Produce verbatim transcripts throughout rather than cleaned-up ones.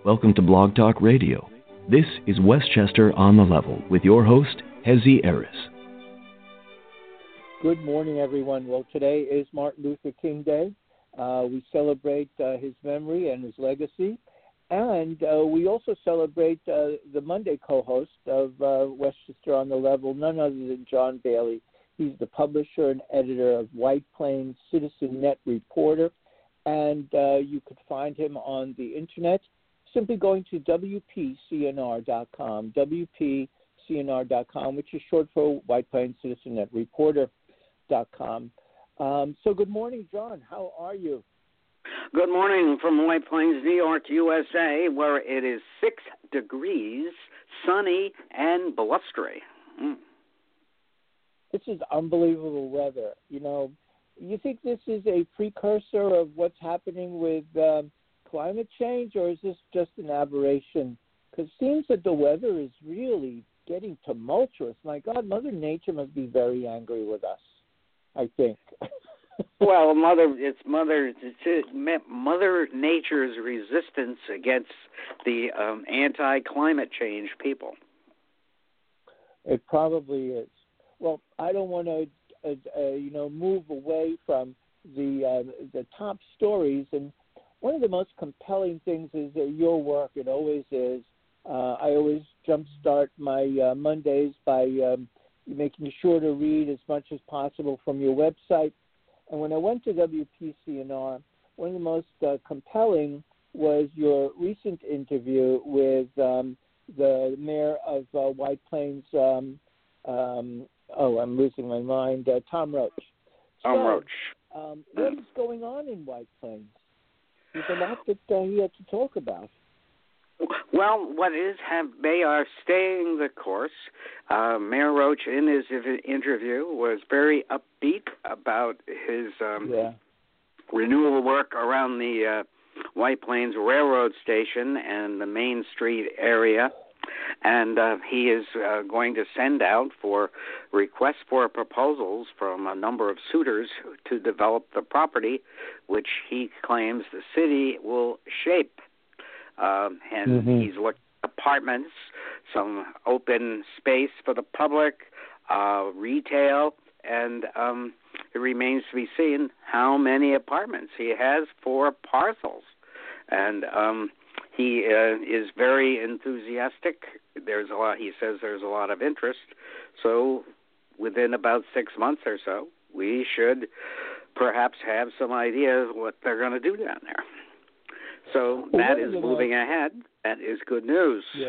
Welcome to Blog Talk Radio. This is Westchester on the Level with your host, Hezi Eris. Good morning, everyone. Well, today is Martin Luther King Day. Uh, we celebrate uh, his memory and his legacy. And uh, we also celebrate uh, the Monday co-host of uh, Westchester on the Level, none other than John Bailey. He's the publisher and editor of White Plains Citizen Net Reporter. And uh, you could find him on the internet simply going to W P C N R dot com, W P C N R dot com, which is short for White Plains Citizen Net Reporter dot com. Um, so good morning, John. How are you? Good morning from White Plains, New York, U S A, where it is six degrees, sunny, and blustery. Mm. This is unbelievable weather. You know, you think this is a precursor of what's happening with um, climate change, or is this just an aberration? Because it seems that the weather is really getting tumultuous. My God, Mother Nature must be very angry with us, I think. Well, mother, it's mother, it's Mother Nature's resistance against the um, anti-climate change people. It probably is. Well, I don't want to, uh, uh, you know, move away from the uh, the top stories. And one of the most compelling things is uh, your work. It always is. Uh, I always jumpstart my uh, Mondays by um, making sure to read as much as possible from your website. And when I went to W P C N R, one of the most uh, compelling was your recent interview with um, the mayor of uh, White Plains. Um, um, oh, I'm losing my mind. Uh, Tom Roach. Tom so, Roach. Um, what is going on in White Plains? There's a lot that uh, he had to talk about. Well, what is have they are staying the course. Uh, Mayor Roach, in his interview, was very upbeat about his um, yeah. renewal work around the uh, White Plains Railroad Station and the Main Street area. And uh, he is uh, going to send out for requests for proposals from a number of suitors to develop the property, which he claims the city will shape. Um, and mm-hmm. he's looked at apartments, some open space for the public, uh, retail, and um, it remains to be seen how many apartments he has for parcels. And um, he uh, is very enthusiastic. There's a lot. He says there's a lot of interest. So within about six months or so, we should perhaps have some idea of what they're going to do down there. So well, that is moving ahead. That is good news. Yeah.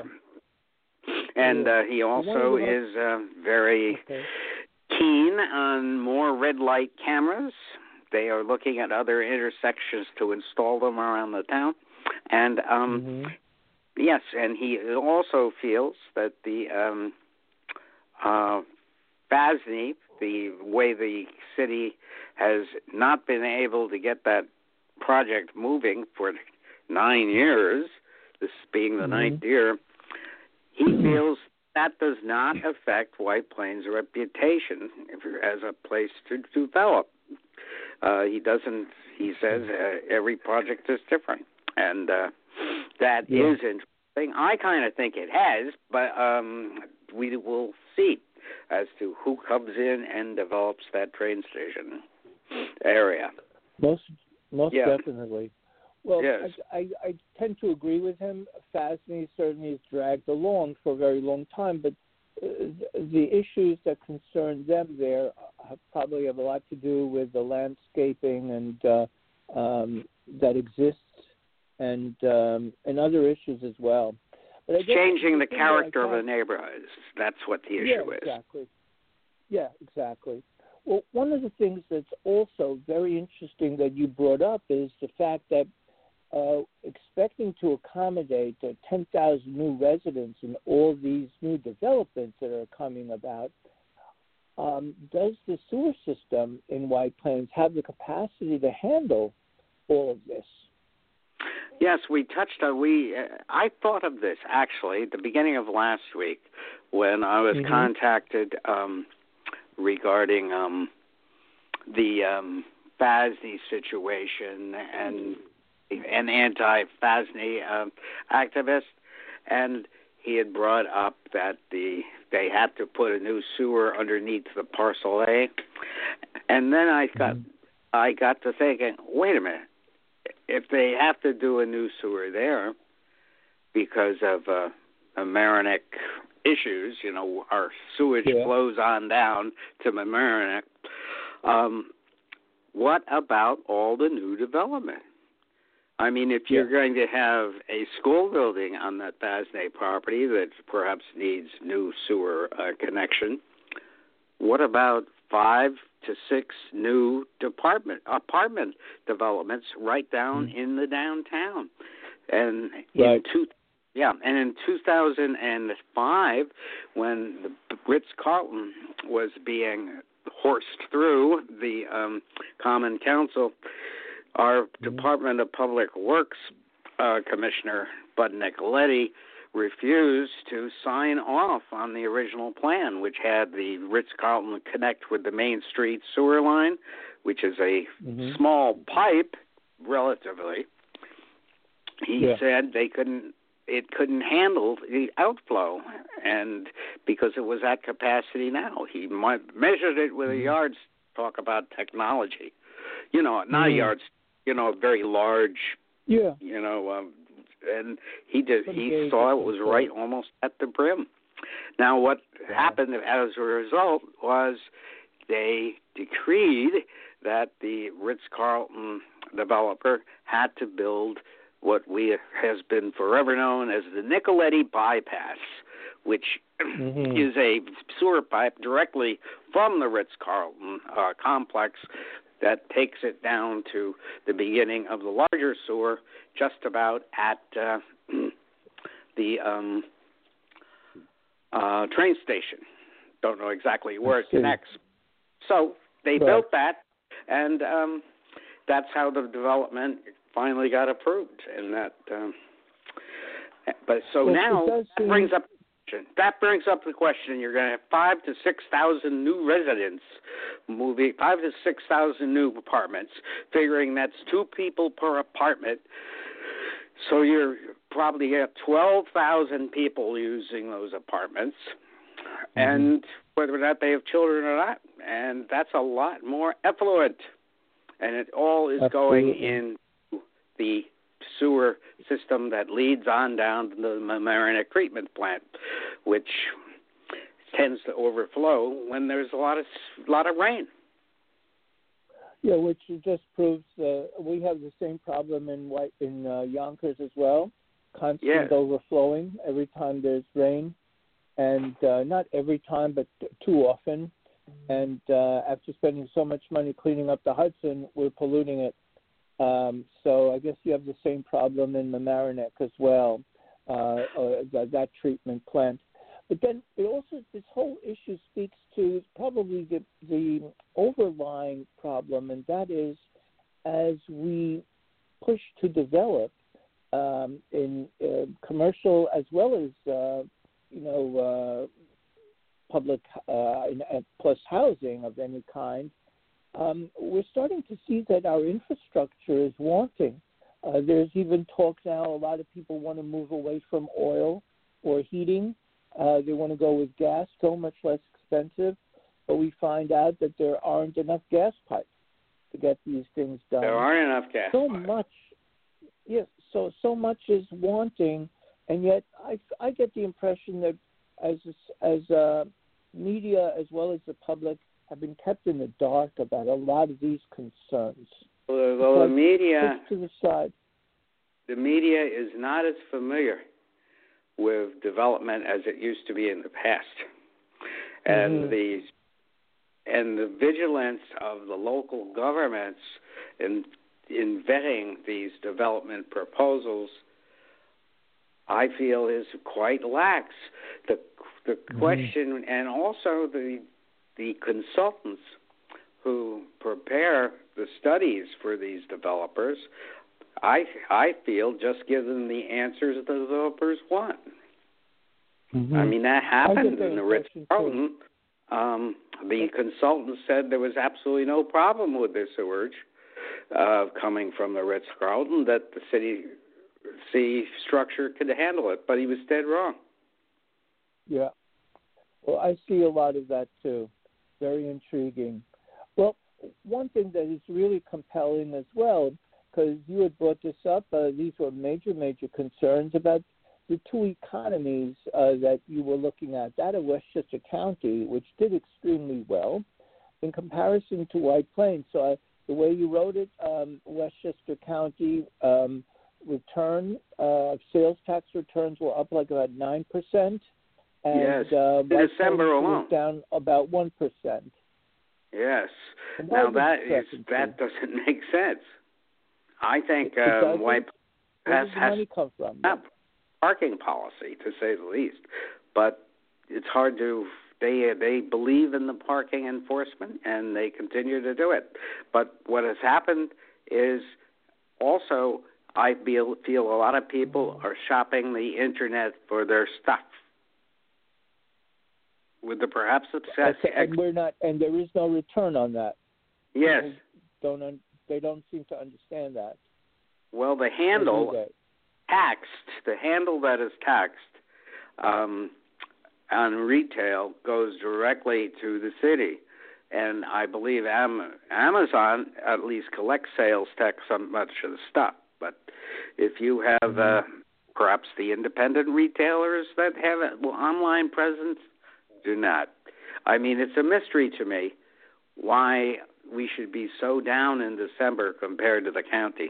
And yeah. uh, he also is uh, very okay. keen on more red light cameras. They are looking at other intersections to install them around the town. And, um, mm-hmm. yes, and he also feels that the um, uh, F A S N Y, the way the city has not been able to get that project moving for nine years, this being the mm-hmm. ninth year, he feels that does not affect White Plains' reputation as a place to develop. Uh, he doesn't, he says uh, every project is different. And uh, that yeah. is interesting. I kind of think it has, but um, we will see as to who comes in and develops that train station area. Most most yeah. definitely. Well, yes. I, I, I tend to agree with him. F A S N Y certainly is dragged along for a very long time, but uh, the issues that concern them there have probably have a lot to do with the landscaping and uh, um, that exists, and um, and other issues as well. But I guess changing the, the character of find, the neighborhoods. That's what the issue yeah, is. Exactly. Yeah, exactly. Well, one of the things that's also very interesting that you brought up is the fact that uh, expecting to accommodate uh, ten thousand new residents in all these new developments that are coming about, um, does the sewer system in White Plains have the capacity to handle all of this? Yes, we touched on, we, uh, I thought of this actually at the beginning of last week when I was mm-hmm. contacted um, regarding um, the um, F A S N Y situation and an anti-Fasny um, activist, and he had brought up that the they had to put a new sewer underneath the Parcel A, and then I got mm-hmm. I got to thinking, wait a minute, if they have to do a new sewer there because of uh, Mamaroneck issues, you know, our sewage yeah. flows on down to Mamaroneck. Um, what about all the new development? I mean, if you're yeah. going to have a school building on that Fasny property that perhaps needs new sewer uh, connection, what about five to six new department apartment developments right down mm-hmm. in the downtown? And right. in two, yeah, and in two thousand five, when the Ritz-Carlton was being horsed through the um, Common Council, our mm-hmm. Department of Public Works uh, Commissioner, Bud Nicoletti, refused to sign off on the original plan, which had the Ritz-Carlton connect with the Main Street sewer line, which is a mm-hmm. small pipe, relatively. He yeah. said they couldn't, it couldn't handle the outflow, and because it was at capacity now. He measured it with mm-hmm. a yardstick. Talk about technology. You know, not mm-hmm. a yardstick. You know, a very large, yeah. you know, um, and he did. He saw it was right almost at the brim. Now, what yeah. happened as a result was they decreed that the Ritz-Carlton developer had to build what we has been forever known as the Nicoletti bypass, which mm-hmm. is a sewer pipe directly from the Ritz-Carlton uh, complex that takes it down to the beginning of the larger sewer, just about at uh, the um, uh, train station. Don't know exactly where it connects. So they right. built that, and um, that's how the development finally got approved. And that, um, but so well, now that seem... brings up. That brings up the question: you're going to have five to six thousand new residents moving, five to six thousand new apartments. Figuring that's two people per apartment, so you're probably have twelve thousand people using those apartments, mm-hmm. and whether or not they have children or not, and that's a lot more effluent, and it all is Absolutely. going in the sewer system that leads on down to the Mamaroneck treatment plant, which tends to overflow when there's a lot of lot of rain. Yeah, which just proves uh, we have the same problem in White in uh, Yonkers as well. Constant yeah. overflowing every time there's rain, and uh, not every time, but too often. And uh, after spending so much money cleaning up the Hudson, we're polluting it. Um, so I guess you have the same problem in Mamaroneck as well, uh, uh, that, that treatment plant. But then it also, this whole issue speaks to probably the, the overlying problem, and that is as we push to develop um, in uh, commercial as well as, uh, you know, uh, public uh, plus housing of any kind, Um, we're starting to see that our infrastructure is wanting. Uh, there's even talk now, a lot of people want to move away from oil or heating. Uh, they want to go with gas, so much less expensive. But we find out that there aren't enough gas pipes to get these things done. There aren't enough gas so pipes. much, yes, so, so much is wanting, and yet I, I get the impression that as, as uh, media as well as the public have been kept in the dark about a lot of these concerns. Well, well the media, to the side. the media is not as familiar with development as it used to be in the past, and mm-hmm. the and the vigilance of the local governments in in vetting these development proposals, I feel, is quite lax. The the mm-hmm. question, and also the the consultants who prepare the studies for these developers, I I feel just give them the answers the developers want. Mm-hmm. I mean, that happened in the Ritz-Carlton. Um, the consultants said there was absolutely no problem with their sewage, uh, coming from the Ritz-Carlton that the city C structure could handle it, but he was dead wrong. Yeah. Well, I see a lot of that too. Very intriguing. Well, one thing that is really compelling as well, because you had brought this up, uh, these were major, major concerns about the two economies uh, that you were looking at, that of Westchester County, which did extremely well, in comparison to White Plains. So I, the way you wrote it, um, Westchester County um, return, uh, sales tax returns were up like about nine percent. And, yes, uh, in December alone. Was down about one percent. Yes. Now that is that doesn't make sense. I think uh, White Where has, does the has money come from? a parking policy, to say the least. But it's hard to. They they believe in the parking enforcement, and they continue to do it. But what has happened is also, I feel, feel a lot of people are shopping the internet for their stuff. With the perhaps success, okay, and we're not, and there is no return on that. Yes, People don't they don't seem to understand that. Well, the handle taxed, the handle that is taxed um, on retail goes directly to the city, and I believe Am- Amazon at least collects sales tax on much of the stuff. But if you have uh, perhaps the independent retailers that have an online presence, do not. I mean, it's a mystery to me why we should be so down in December compared to the county.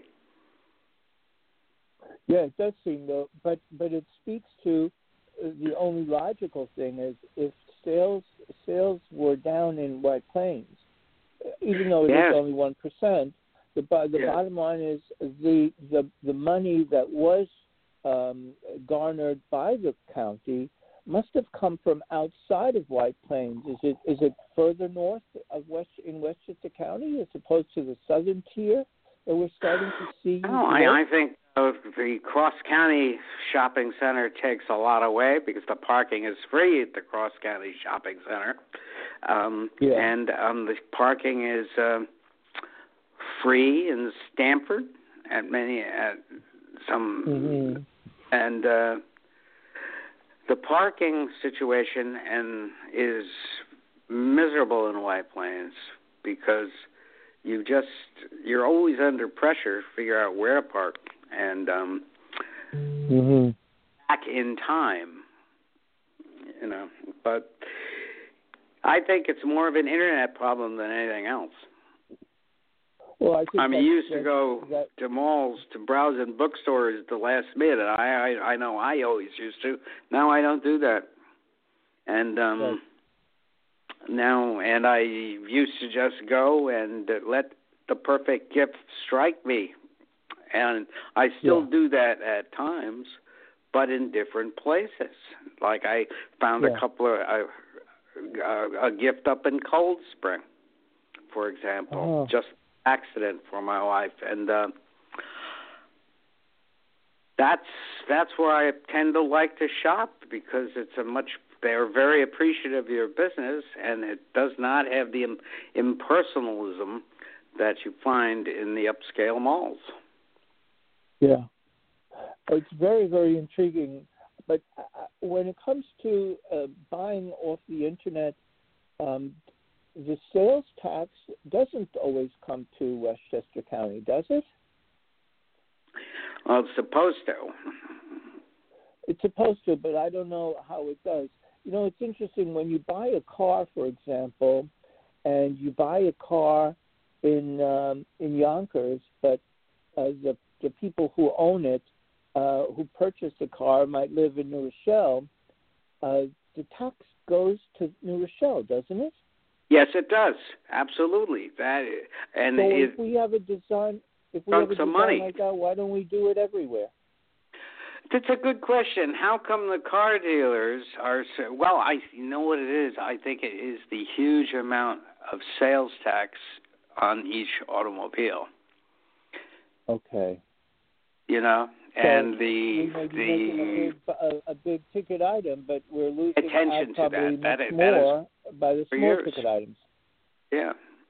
Yeah, it does seem though, but but it speaks to uh, the only logical thing is if sales sales were down in White Plains, even though it yes. is only one percent. The the yes. bottom line is the the the money that was um, garnered by the county must have come from outside of White Plains. Is it is it further north of West in Westchester County as opposed to the southern tier that we're starting to see? No, I, I think uh, the Cross County Shopping Center takes a lot away because the parking is free at the Cross County Shopping Center, um, yeah. and um, the parking is uh, free in Stamford at many at some mm-hmm. and. Uh, The parking situation and is miserable in White Plains because you just you're always under pressure to figure out where to park and um, mm-hmm. back in time, you know. But I think it's more of an internet problem than anything else. Well, I, think I mean, you used to that, go that, to malls to browse in bookstores the last minute. I, I I know I always used to. Now I don't do that. And um, right. now, and I used to just go and let the perfect gift strike me. And I still yeah. do that at times, but in different places. Like I found yeah. a couple of uh, uh, a gift up in Cold Spring, for example, oh. just accident for my wife, and uh, that's that's where I tend to like to shop because it's a much they're very appreciative of your business, and it does not have the impersonalism that you find in the upscale malls. Yeah, it's very very intriguing. But uh, when it comes to uh, buying off the internet, um, the sales tax doesn't always come to Westchester County, does it? Well, it's supposed to. It's supposed to, but I don't know how it does. You know, it's interesting when you buy a car, for example, and you buy a car in um, in Yonkers, but uh, the the people who own it, uh, who purchased the car, might live in New Rochelle. Uh, the tax goes to New Rochelle, doesn't it? Yes, it does. Absolutely. That and so it, if we have a design, if we have a design money. like that, why don't we do it everywhere? That's a good question. How come the car dealers are so, well, I you know what it is. I think it is the huge amount of sales tax on each automobile. Okay. You know, so and the we may be the making a big, a, a big ticket item, but we're losing attention out probably to that. much That, more that is by the for small years. ticket items. Yeah.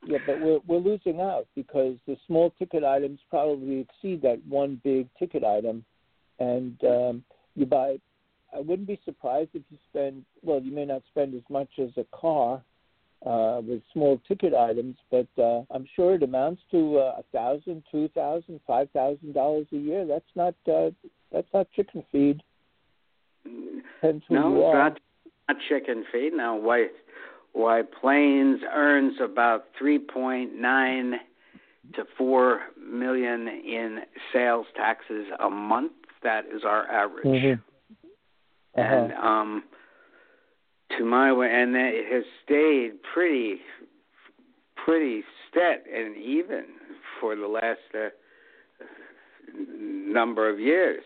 Yeah, but we're we're losing out because the small ticket items probably exceed that one big ticket item, and um, you buy. I wouldn't be surprised if you spend. Well, you may not spend as much as a car uh, with small ticket items, but uh, I'm sure it amounts to uh, a thousand, two thousand, five thousand dollars a year. That's not uh, that's not chicken feed. Depends who no, you it's are. not, not chicken feed. Now, why why Plains earns about three point nine to four million in sales taxes a month. That is our average. Mm-hmm. Uh-huh. And um, to my way, and it has stayed pretty, pretty steady and even for the last uh, number of years.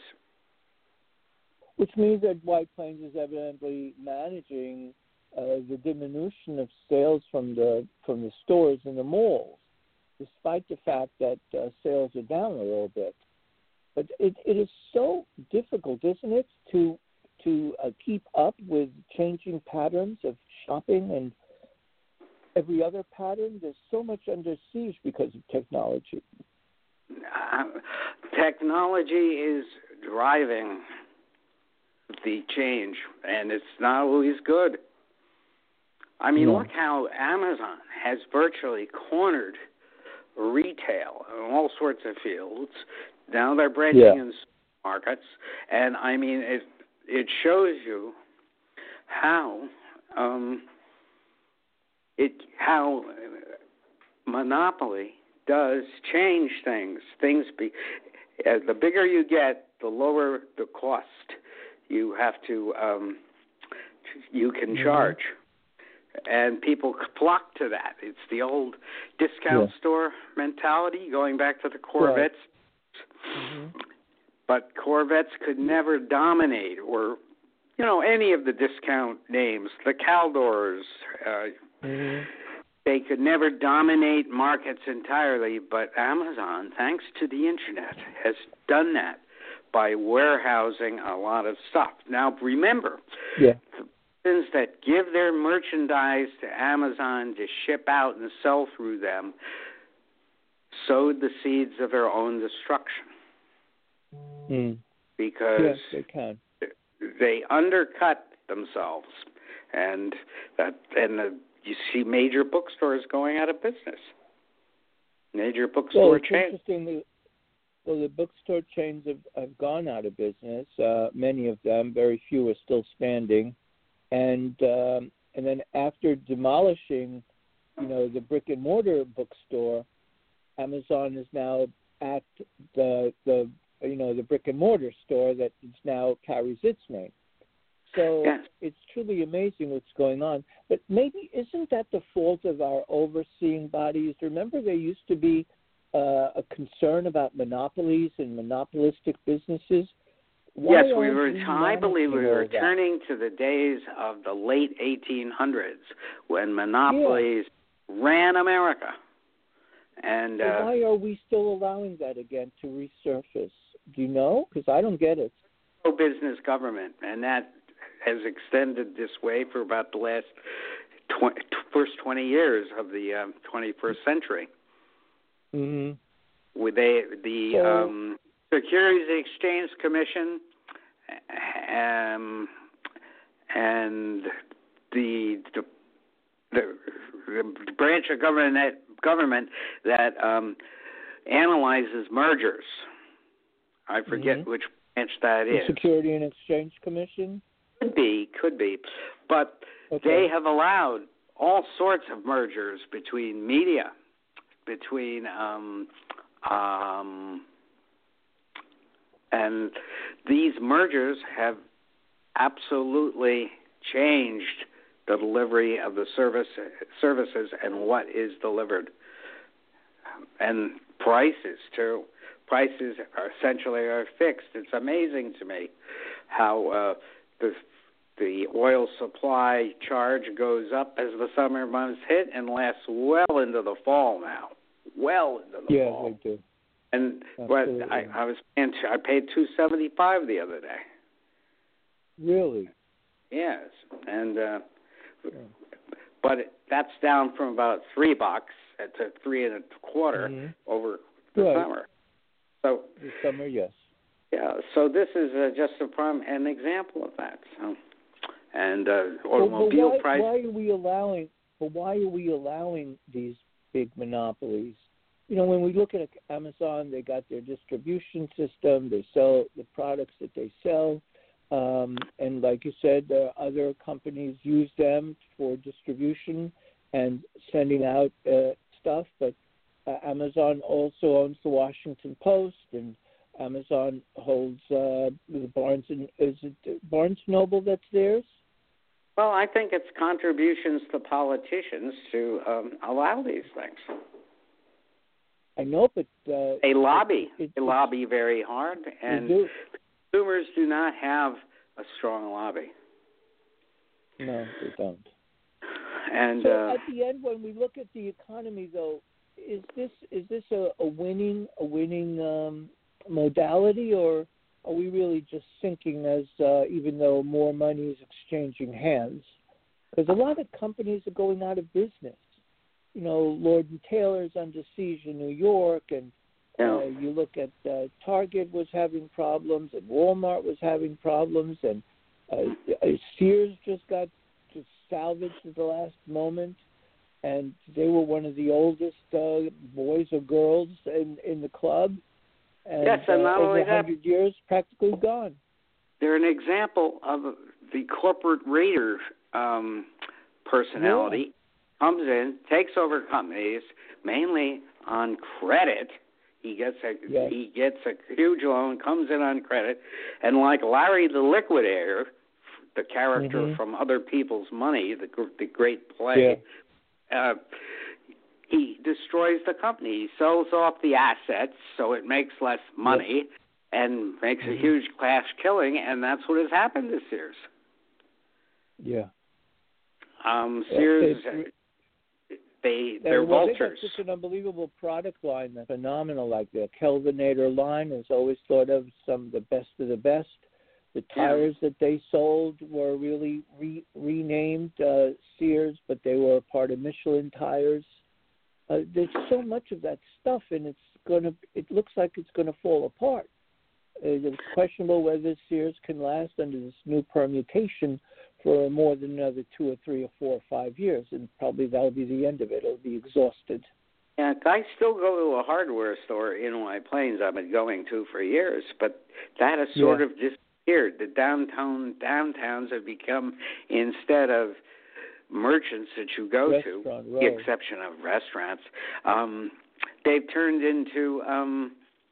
Which means that White Plains is evidently managing uh, the diminution of sales from the from the stores and the malls, despite the fact that uh, sales are down a little bit. But it, it is so difficult, isn't it, to to uh, keep up with changing patterns of shopping and every other pattern. There's so much under siege because of technology. Uh, technology is driving the change, and it's not always good. I mean, No. look how Amazon has virtually cornered retail in all sorts of fields. Now they're branching Yeah. in markets, and I mean, it it shows you how um, it how monopoly does change things. Things be uh, the bigger you get, the lower the cost you have to um, you can Mm-hmm. charge. And people flock to that. It's the old discount Yeah. store mentality, going back to the Corvettes. Mm-hmm. But Corvettes could never dominate, or, you know, any of the discount names, the Caldors. Uh, Mm-hmm. They could never dominate markets entirely, but Amazon, thanks to the Internet, has done that by warehousing a lot of stuff. Now, remember, Yeah. that give their merchandise to Amazon to ship out and sell through them sowed the seeds of their own destruction. Mm. Because Yes, they can. they undercut themselves, and that and the, you see major bookstores going out of business. Major bookstore Well, it's chains. interesting. that- Well, the bookstore chains have, have gone out of business. Uh, many of them, very few, are still standing. And um, and then after demolishing, you know, the brick and mortar bookstore, Amazon is now at the the you know the brick and mortar store that is now carries its name. So Yes. it's truly amazing what's going on. But maybe isn't that the fault of our overseeing bodies? Remember, there used to be uh, a concern about monopolies and monopolistic businesses. Why Yes, we aren't were. we I believe we managing all were that? returning to the days of the late eighteen hundreds when monopolies ran America. And So uh, why are we still allowing that again to resurface? Do you know? Because I don't get it. pro-business government, and that has extended this way for about the last twenty, first twenty years of the um, twenty-first century. Mm-hmm. With they, the So- um, Securities and Exchange Commission um, and the, the the the branch of government that, government that um, analyzes mergers. I forget Mhm. which branch that The is. Security and Exchange Commission? Could be, could be, but Okay. they have allowed all sorts of mergers between media, between um, um, and these mergers have absolutely changed the delivery of the service services and what is delivered, and prices too. Prices are essentially are fixed. It's amazing to me how uh, the the oil supply charge goes up as the summer months hit and lasts well into the fall now. Well into the Yeah, fall. they do. And what Absolutely. I, I was paying, I paid two seventy five the other day. Really? Yes, and uh, Yeah. but it, that's down from about three bucks, to three and a quarter mm-hmm. over the right. summer. So the summer, yes. Yeah. So this is uh, just a prime an example of that. So, and uh, automobile but, but why, prices. Why are we allowing? But why are we allowing these big monopolies? You know, when we look at Amazon, they got their distribution system. They sell the products that they sell. Um, and like you said, uh, other companies use them for distribution and sending out uh, stuff. But uh, Amazon also owns the Washington Post, and Amazon holds uh, the Barnes and is it Barnes Noble that's theirs? Well, I think it's contributions to politicians to um, allow these things. I know, but uh, they lobby. It, it, they lobby very hard, and do. consumers do not have a strong lobby. No, they don't. And so uh, at the end, when we look at the economy, though, is this is this a, a winning a winning um, modality, or are we really just sinking as uh, even though more money is exchanging hands? Because a lot of companies are going out of business. You know, Lord and Taylor's under siege in New York, and yeah. uh, you look at uh, Target was having problems, and Walmart was having problems, and uh, Sears just got just salvaged at the last moment, and they were one of the oldest uh, boys or girls in, in the club. And, yes, and not uh, only over one hundred that, years, practically gone. They're an example of the corporate raider um, personality. Yeah. Comes in, takes over companies, mainly on credit. He gets a yes. he gets a huge loan, comes in on credit, and like Larry the Liquidator, the character mm-hmm. from Other People's Money, the the great play, yeah. uh, he destroys the company. He sells off the assets so it makes less money yes. and makes mm-hmm. a huge cash killing, and that's what has happened to Sears. Yeah. Um, Sears. It, They, they're well, vultures. They got such an unbelievable product line that's phenomenal. Like the Kelvinator line is always thought of some of the best of the best. The tires yeah. that they sold were really re- renamed uh, Sears, but they were a part of Michelin tires. Uh, there's so much of that stuff, and it's gonna. It looks like it's going to fall apart. Uh, it's questionable whether Sears can last under this new permutation for more than another two or three or four or five years, and probably that'll be the end of it. It'll be exhausted. Yeah, I still go to a hardware store in White Plains I've been going to for years, but that has sort yeah. of disappeared. The downtown downtowns have become, instead of merchants that you go Restaurant to, row. the exception of restaurants, um, they've turned into um,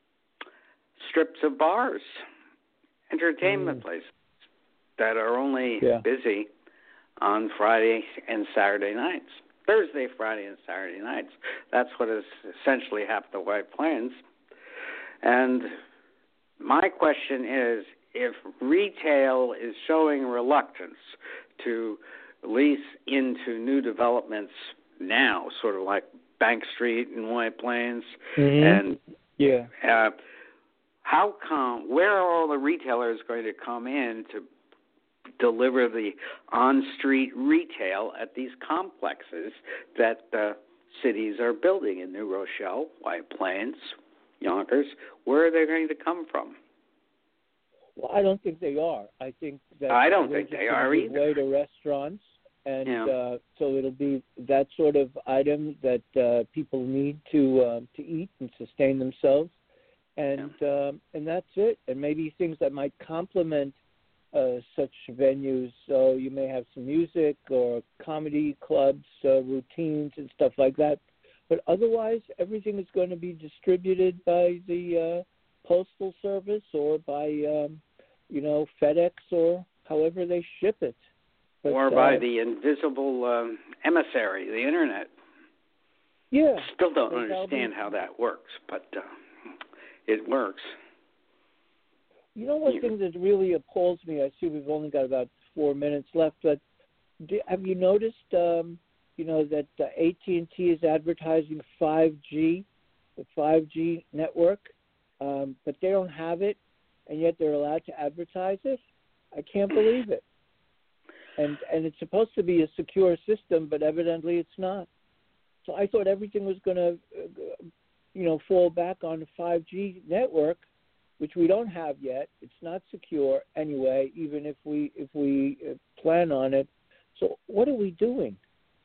strips of bars, entertainment mm. places that are only yeah. busy on Friday and Saturday nights. Thursday, Friday, and Saturday nights. That's what has essentially happened to White Plains. And my question is, if retail is showing reluctance to lease into new developments now, sort of like Bank Street in White Plains, mm-hmm. and yeah, uh, how come, where are all the retailers going to come in to deliver the on-street retail at these complexes that uh, cities are building in New Rochelle, White Plains, Yonkers? Where are they going to come from? Well, I don't think they are. I think that I don't they're think just they gonna are give either. way to restaurants, and Yeah. uh, so it'll be that sort of item that uh, people need to uh, to eat and sustain themselves, and Yeah. um, and that's it. And maybe things that might complement uh, such venues. So you may have some music or comedy clubs, uh, routines, and stuff like that. But otherwise, everything is going to be distributed by the uh, Postal Service or by, um, you know, FedEx or however they ship it. But, or by uh, the invisible um, emissary, the Internet. Yeah. Still don't so understand be, how that works, but uh, it works. You know, one you, thing that really appalls me, I see we've only got about four minutes left, but do, have you noticed, um, you know, that uh, A T and T is advertising five G, the five G network, um, but they don't have it, and yet they're allowed to advertise it? I can't believe it. And and it's supposed to be a secure system, but evidently it's not. So I thought everything was going to, uh, you know, fall back on the five G network, which we don't have yet. It's not secure anyway, even if we if we uh, plan on it. So what are we doing?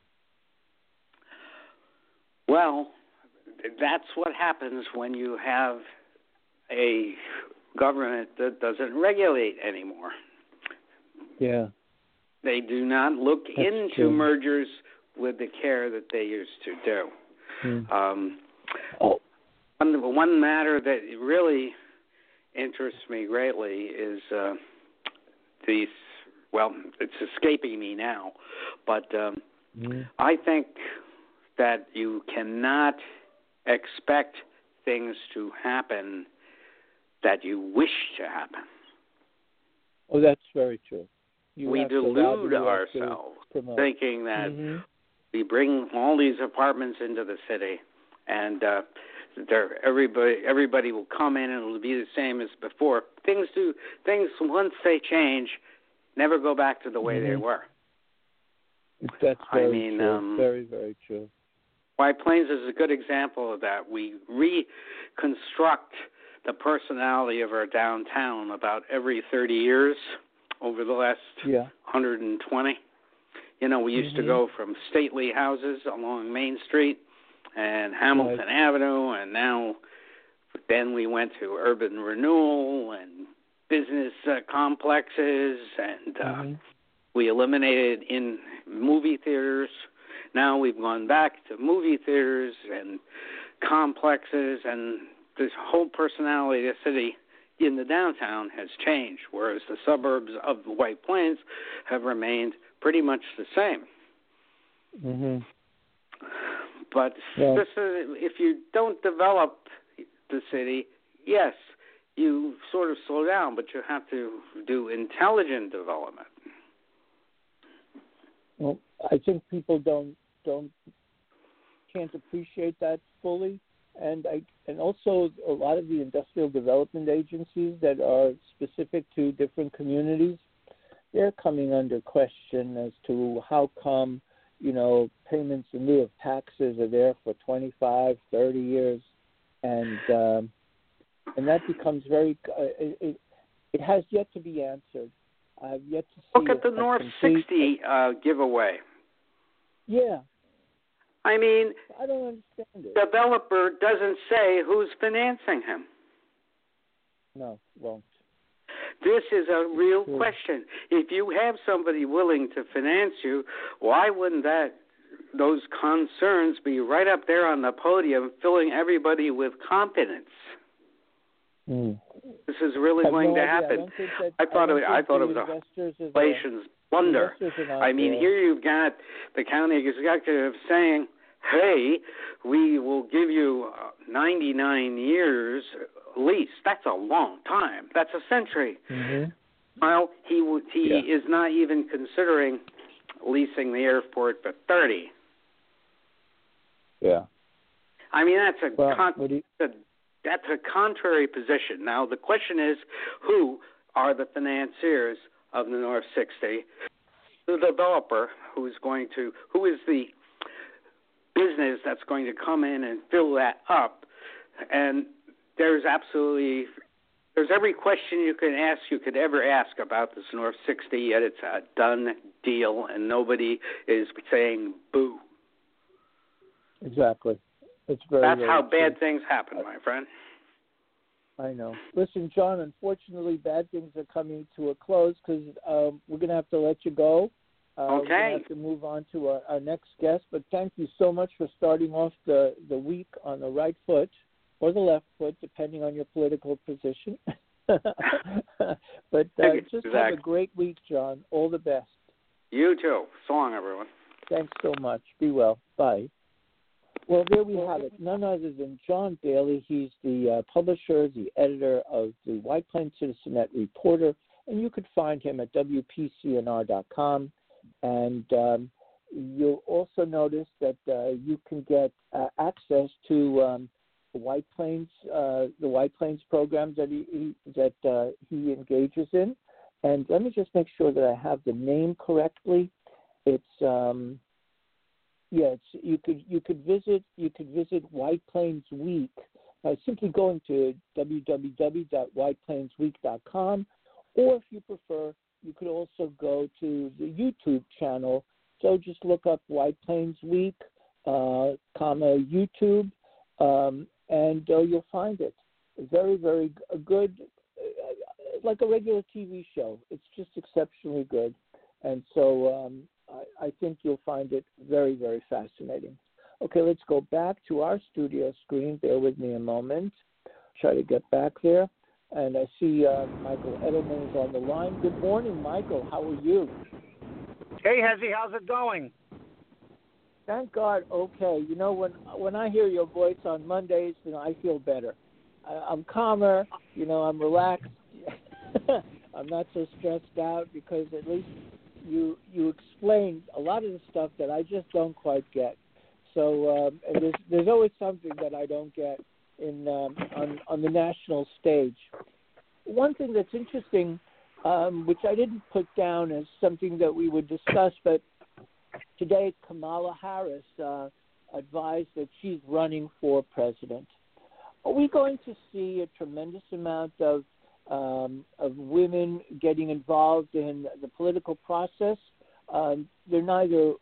Well, that's what happens when you have a government that doesn't regulate anymore. Yeah. They do not look That's into true. mergers with the care that they used to do. Mm. Um, oh. one, one matter that really interests me greatly is uh, these, well, it's escaping me now, but um, mm. I think that you cannot expect things to happen that you wish to happen. Oh, that's very true. You we have to delude lobby, you have ourselves to promote. thinking that mm-hmm. we bring all these apartments into the city and uh, there everybody everybody will come in and it'll be the same as before. Things do things once they change never go back to the way mm-hmm. they were. That's very I mean, true. Um, very, very true. White Plains is a good example of that. We reconstruct the personality of our downtown about every thirty years over the last yeah. one hundred twenty. You know, we used mm-hmm. to go from stately houses along Main Street and Hamilton right. Avenue, and now then we went to urban renewal and business uh, complexes, and uh, mm-hmm. we eliminated in movie theaters. Now we've gone back to movie theaters and complexes, and this whole personality of the city in the downtown has changed, whereas the suburbs of the White Plains have remained pretty much the same. Mm-hmm. But yeah. this is, if you don't develop the city, yes, you sort of slow down, but you have to do intelligent development. Well, I think people don't don't can't appreciate that fully, and I and also a lot of the industrial development agencies that are specific to different communities, they're coming under question as to how come, you know, payments in lieu of taxes are there for twenty-five, thirty years, and um, and that becomes very uh, it, it has yet to be answered. I've yet to see. Look at the North complete, sixty uh, giveaway. Yeah. I mean, I don't understand it. Developer doesn't say who's financing him. No, won't. This is a real Sure. question. If you have somebody willing to finance you, why wouldn't that those concerns be right up there on the podium, filling everybody with confidence? Mm. This is really Have going no to idea. happen. I, don't think that, I thought I, it, I thought it was a relations blunder. I mean, there. here you've got the county executive saying, "Hey, we will give you ninety-nine years lease. That's a long time. That's a century." Mm-hmm. Well, he he yeah. is not even considering leasing the airport for thirty. Yeah. I mean, that's a, well, con- you... a that's a contrary position. Now, the question is, who are the financiers of the North sixty? The developer who's going to, who is the business that's going to come in and fill that up? And there's absolutely, there's every question you can ask, you could ever ask about this North sixty, yet it's a done deal, and nobody is saying boo. Exactly. It's very, That's very how true. bad things happen, my friend. I know. Listen, John, unfortunately, bad things are coming to a close because um, we're going to have to let you go. Uh, okay. We're going to have to move on to our, our next guest, but thank you so much for starting off the, the week on the right foot or the left foot, depending on your political position. but uh, just exactly. have a great week, John. All the best. You too. So long, everyone. Thanks so much. Be well. Bye. Well, there we have it. None other than John Daly. He's the uh, publisher, the editor of the White Plains Citizen-Net Reporter, and you could find him at W P C N R dot com. And um, you'll also notice that uh, you can get uh, access to um, the White Plains, uh, the White Plains programs that he, he that uh, he engages in. And let me just make sure that I have the name correctly. It's um, Yeah, it's, you could you could visit you could visit White Plains Week by simply going to w w w dot white plains week dot com, or if you prefer, you could also go to the YouTube channel. So just look up White Plains Week, uh, comma YouTube, um, and uh, you'll find it. Very, very a good, uh, like a regular T V show. It's just exceptionally good, and so um, I, I think you'll find it very, very fascinating. Okay, let's go back to our studio screen. Bear with me a moment. Try to get back there. And I see uh, Michael Edelman is on the line. Good morning, Michael. How are you? Hey, Hezzy, how's it going? Thank God. Okay. You know, when when I hear your voice on Mondays, you know, I feel better. I, I'm calmer. You know, I'm relaxed. I'm not so stressed out because at least you you explained a lot of the stuff that I just don't quite get. So um, and there's there's always something that I don't get in um, on on the national stage. One thing that's interesting, um, which I didn't put down as something that we would discuss, but today Kamala Harris uh, advised that she's running for president. Are we going to see a tremendous amount of um, of women getting involved in the political process? Um, they're neither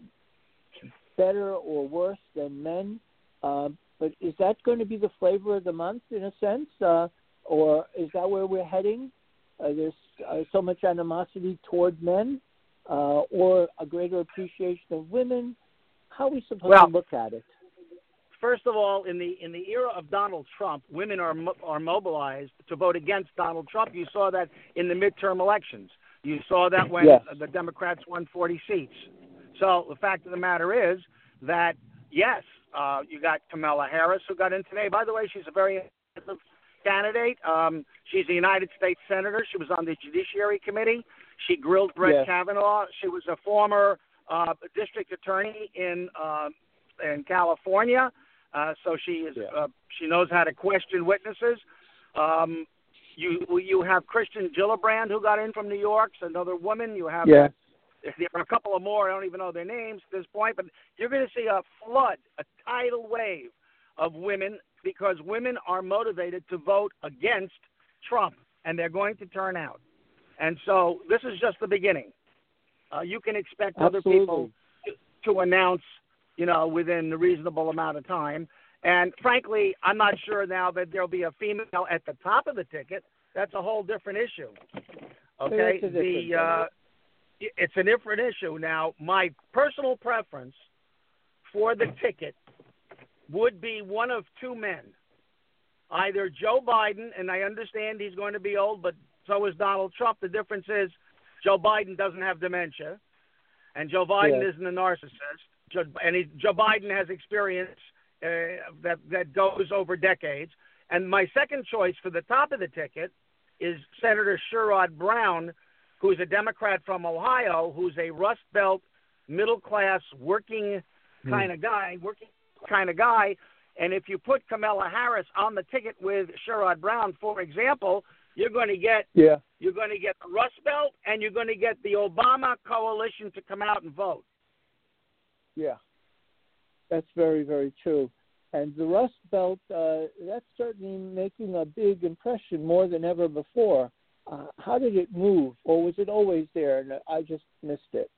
better or worse than men, uh, but is that going to be the flavor of the month in a sense, uh, or is that where we're heading? Uh, there's uh, so much animosity toward men, uh, or a greater appreciation of women. How are we supposed well, to look at it? First of all, in the in the era of Donald Trump, women are mo- are mobilized to vote against Donald Trump. You saw that in the midterm elections. You saw that when yes. the Democrats won forty seats. So the fact of the matter is that, yes, uh, you got Kamala Harris, who got in today. By the way, she's a very impressive candidate. Um, she's a United States Senator. She was on the Judiciary Committee. She grilled Brett yes. Kavanaugh. She was a former uh, district attorney in uh, in California. Uh, so she is yeah. uh, she knows how to question witnesses. Um, you you have Kristen Gillibrand, who got in from New York, another woman. You have yeah. there are a couple of more. I don't even know their names at this point, but you're going to see a flood, a tidal wave of women because women are motivated to vote against Trump, and they're going to turn out. And so this is just the beginning. Uh, you can expect Absolutely. other people to, to announce, you know, within a reasonable amount of time. And frankly, I'm not sure now that there'll be a female at the top of the ticket. That's a whole different issue. Okay, the uh, it's a different issue. Now, my personal preference for the ticket would be one of two men, either Joe Biden, and I understand he's going to be old, but so is Donald Trump. The difference is Joe Biden doesn't have dementia, and Joe Biden yeah. isn't a narcissist. Joe, and he, Joe Biden has experience uh, that that goes over decades. And my second choice for the top of the ticket is Senator Sherrod Brown, who's a Democrat from Ohio, who's a Rust Belt, middle-class, working mm. kind of guy, working kind of guy. And if you put Kamala Harris on the ticket with Sherrod Brown, for example, you're going to get yeah. you're going to get the Rust Belt, and you're going to get the Obama coalition to come out and vote. Yeah, that's very, very true. And the Rust Belt, uh, that's certainly making a big impression more than ever before. Uh, how did it move, or was it always there and I just missed it?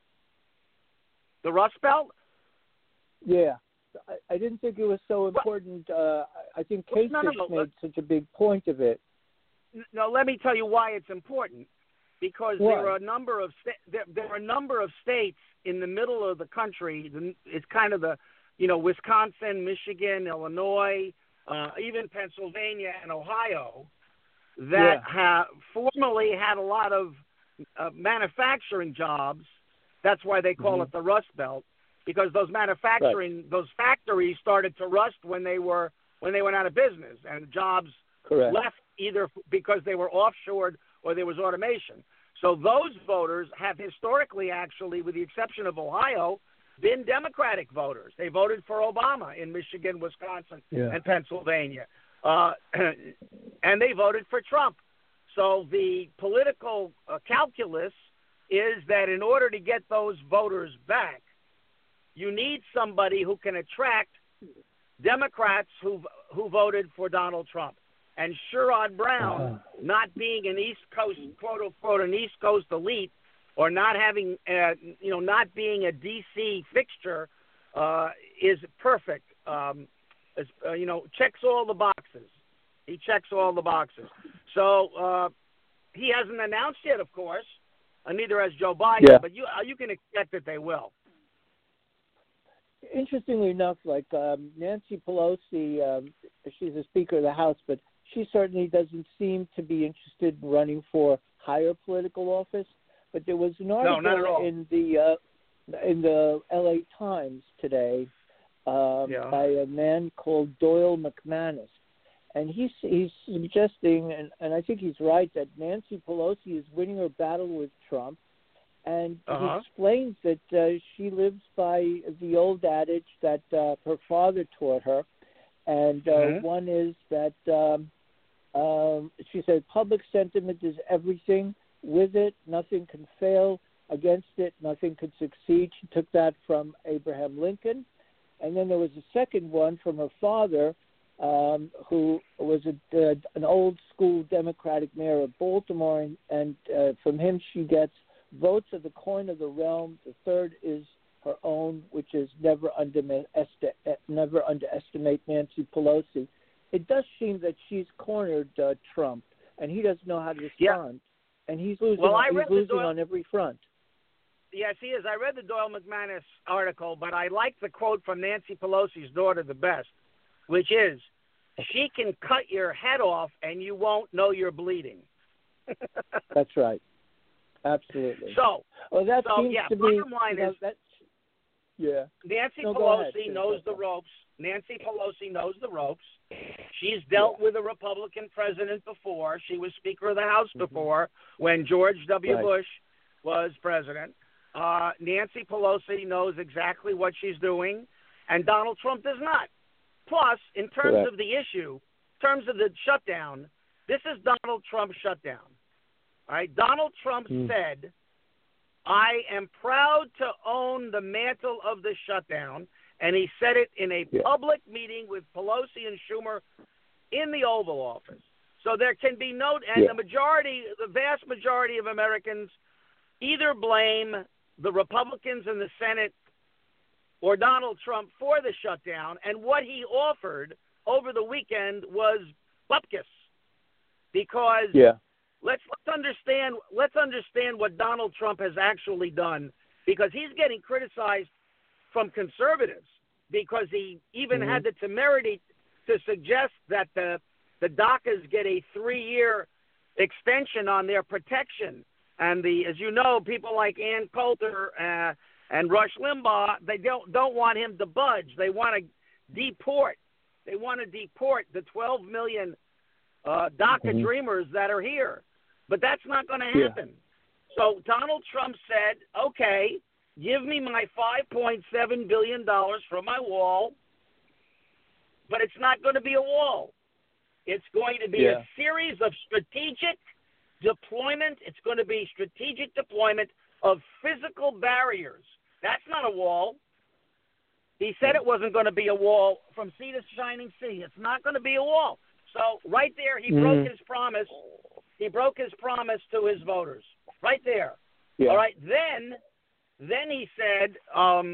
The Rust Belt? Yeah. I, I didn't think it was so important. Uh, I think Kasich no, no, no. made such a big point of it. No, let me tell you why it's important. Because why? there are a number of sta- there, there are a number of states in the middle of the country. It's kind of the, you know, Wisconsin, Michigan, Illinois, uh, even Pennsylvania and Ohio, that yeah. have formerly had a lot of uh, manufacturing jobs. That's why they call mm-hmm. it the Rust Belt, because those manufacturing, right. those factories started to rust when they were when they went out of business, and jobs Correct. left either because they were offshored or there was automation. So those voters have historically, actually, with the exception of Ohio, been Democratic voters. They voted for Obama in Michigan, Wisconsin, yeah. and Pennsylvania. Uh, and they voted for Trump. So the political uh, calculus is that in order to get those voters back, you need somebody who can attract Democrats who who voted for Donald Trump. And Sherrod Brown, uh-huh. not being an East Coast, quote unquote, an East Coast elite, or not having, uh, you know, not being a D C fixture, uh, is perfect. Um, is, uh, you know, checks all the boxes. He checks all the boxes. So uh, he hasn't announced yet, of course. Uh, neither has Joe Biden. Yeah. But you uh, you can expect that they will. Interestingly enough, like um, Nancy Pelosi, um, she's a Speaker of the House, but she certainly doesn't seem to be interested in running for higher political office. But there was an article no, not at all. in the uh, in the L A Times today um, yeah. by a man called Doyle McManus, and he's he's suggesting, and, and I think he's right, that Nancy Pelosi is winning her battle with Trump. And uh-huh. he explains that uh, she lives by the old adage that uh, her father taught her. And uh, mm-hmm. one is that um, um, she said, public sentiment is everything. With it, nothing can fail. Against it, nothing can succeed. She took that from Abraham Lincoln. And then there was a second one from her father, um, who was a, uh, an old school Democratic mayor of Baltimore. And, and uh, from him, she gets votes are the coin of the realm. The third is her own, which is never, underma- esti- never underestimate Nancy Pelosi. It does seem that she's cornered uh, Trump, and he doesn't know how to respond. Yeah. And he's losing, well, I he's read losing Doyle, on every front. Yes, he is. I read the Doyle McManus article, but I like the quote from Nancy Pelosi's daughter the best, which is, she can cut your head off and you won't know you're bleeding. That's right. Absolutely. So, well, that so seems yeah, to bottom be, line you know, is, that's, yeah. Nancy no, Pelosi knows the ropes. Nancy Pelosi knows the ropes. She's dealt yeah. with a Republican president before. She was Speaker of the House mm-hmm. before when George W. Right. Bush was president. Uh, Nancy Pelosi knows exactly what she's doing, and Donald Trump does not. Plus, in terms Correct. of the issue, in terms of the shutdown, this is Donald Trump's shutdown. All right, Donald Trump mm. said, I am proud to own the mantle of the shutdown, and he said it in a yeah. public meeting with Pelosi and Schumer in the Oval Office. So there can be no, and yeah. the majority, the vast majority of Americans either blame the Republicans in the Senate or Donald Trump for the shutdown, and what he offered over the weekend was bupkis, because yeah. Let's let's understand let's understand what Donald Trump has actually done, because he's getting criticized from conservatives because he even mm-hmm. had the temerity to suggest that the the DACAs get a three-year extension on their protection. And the as you know, people like Ann Coulter uh, and Rush Limbaugh, they don't don't want him to budge. They want to deport. They want to deport the twelve million uh, DACA mm-hmm. dreamers that are here. But that's not going to happen. Yeah. So Donald Trump said, okay, give me my five point seven billion dollars from my wall, but it's not going to be a wall. It's going to be yeah. a series of strategic deployment. It's going to be strategic deployment of physical barriers. That's not a wall. He said it wasn't going to be a wall from sea to shining sea. It's not going to be a wall. So right there, he mm. broke his promise. He broke his promise to his voters. Right there. Yeah. All right. Then, then he said, um,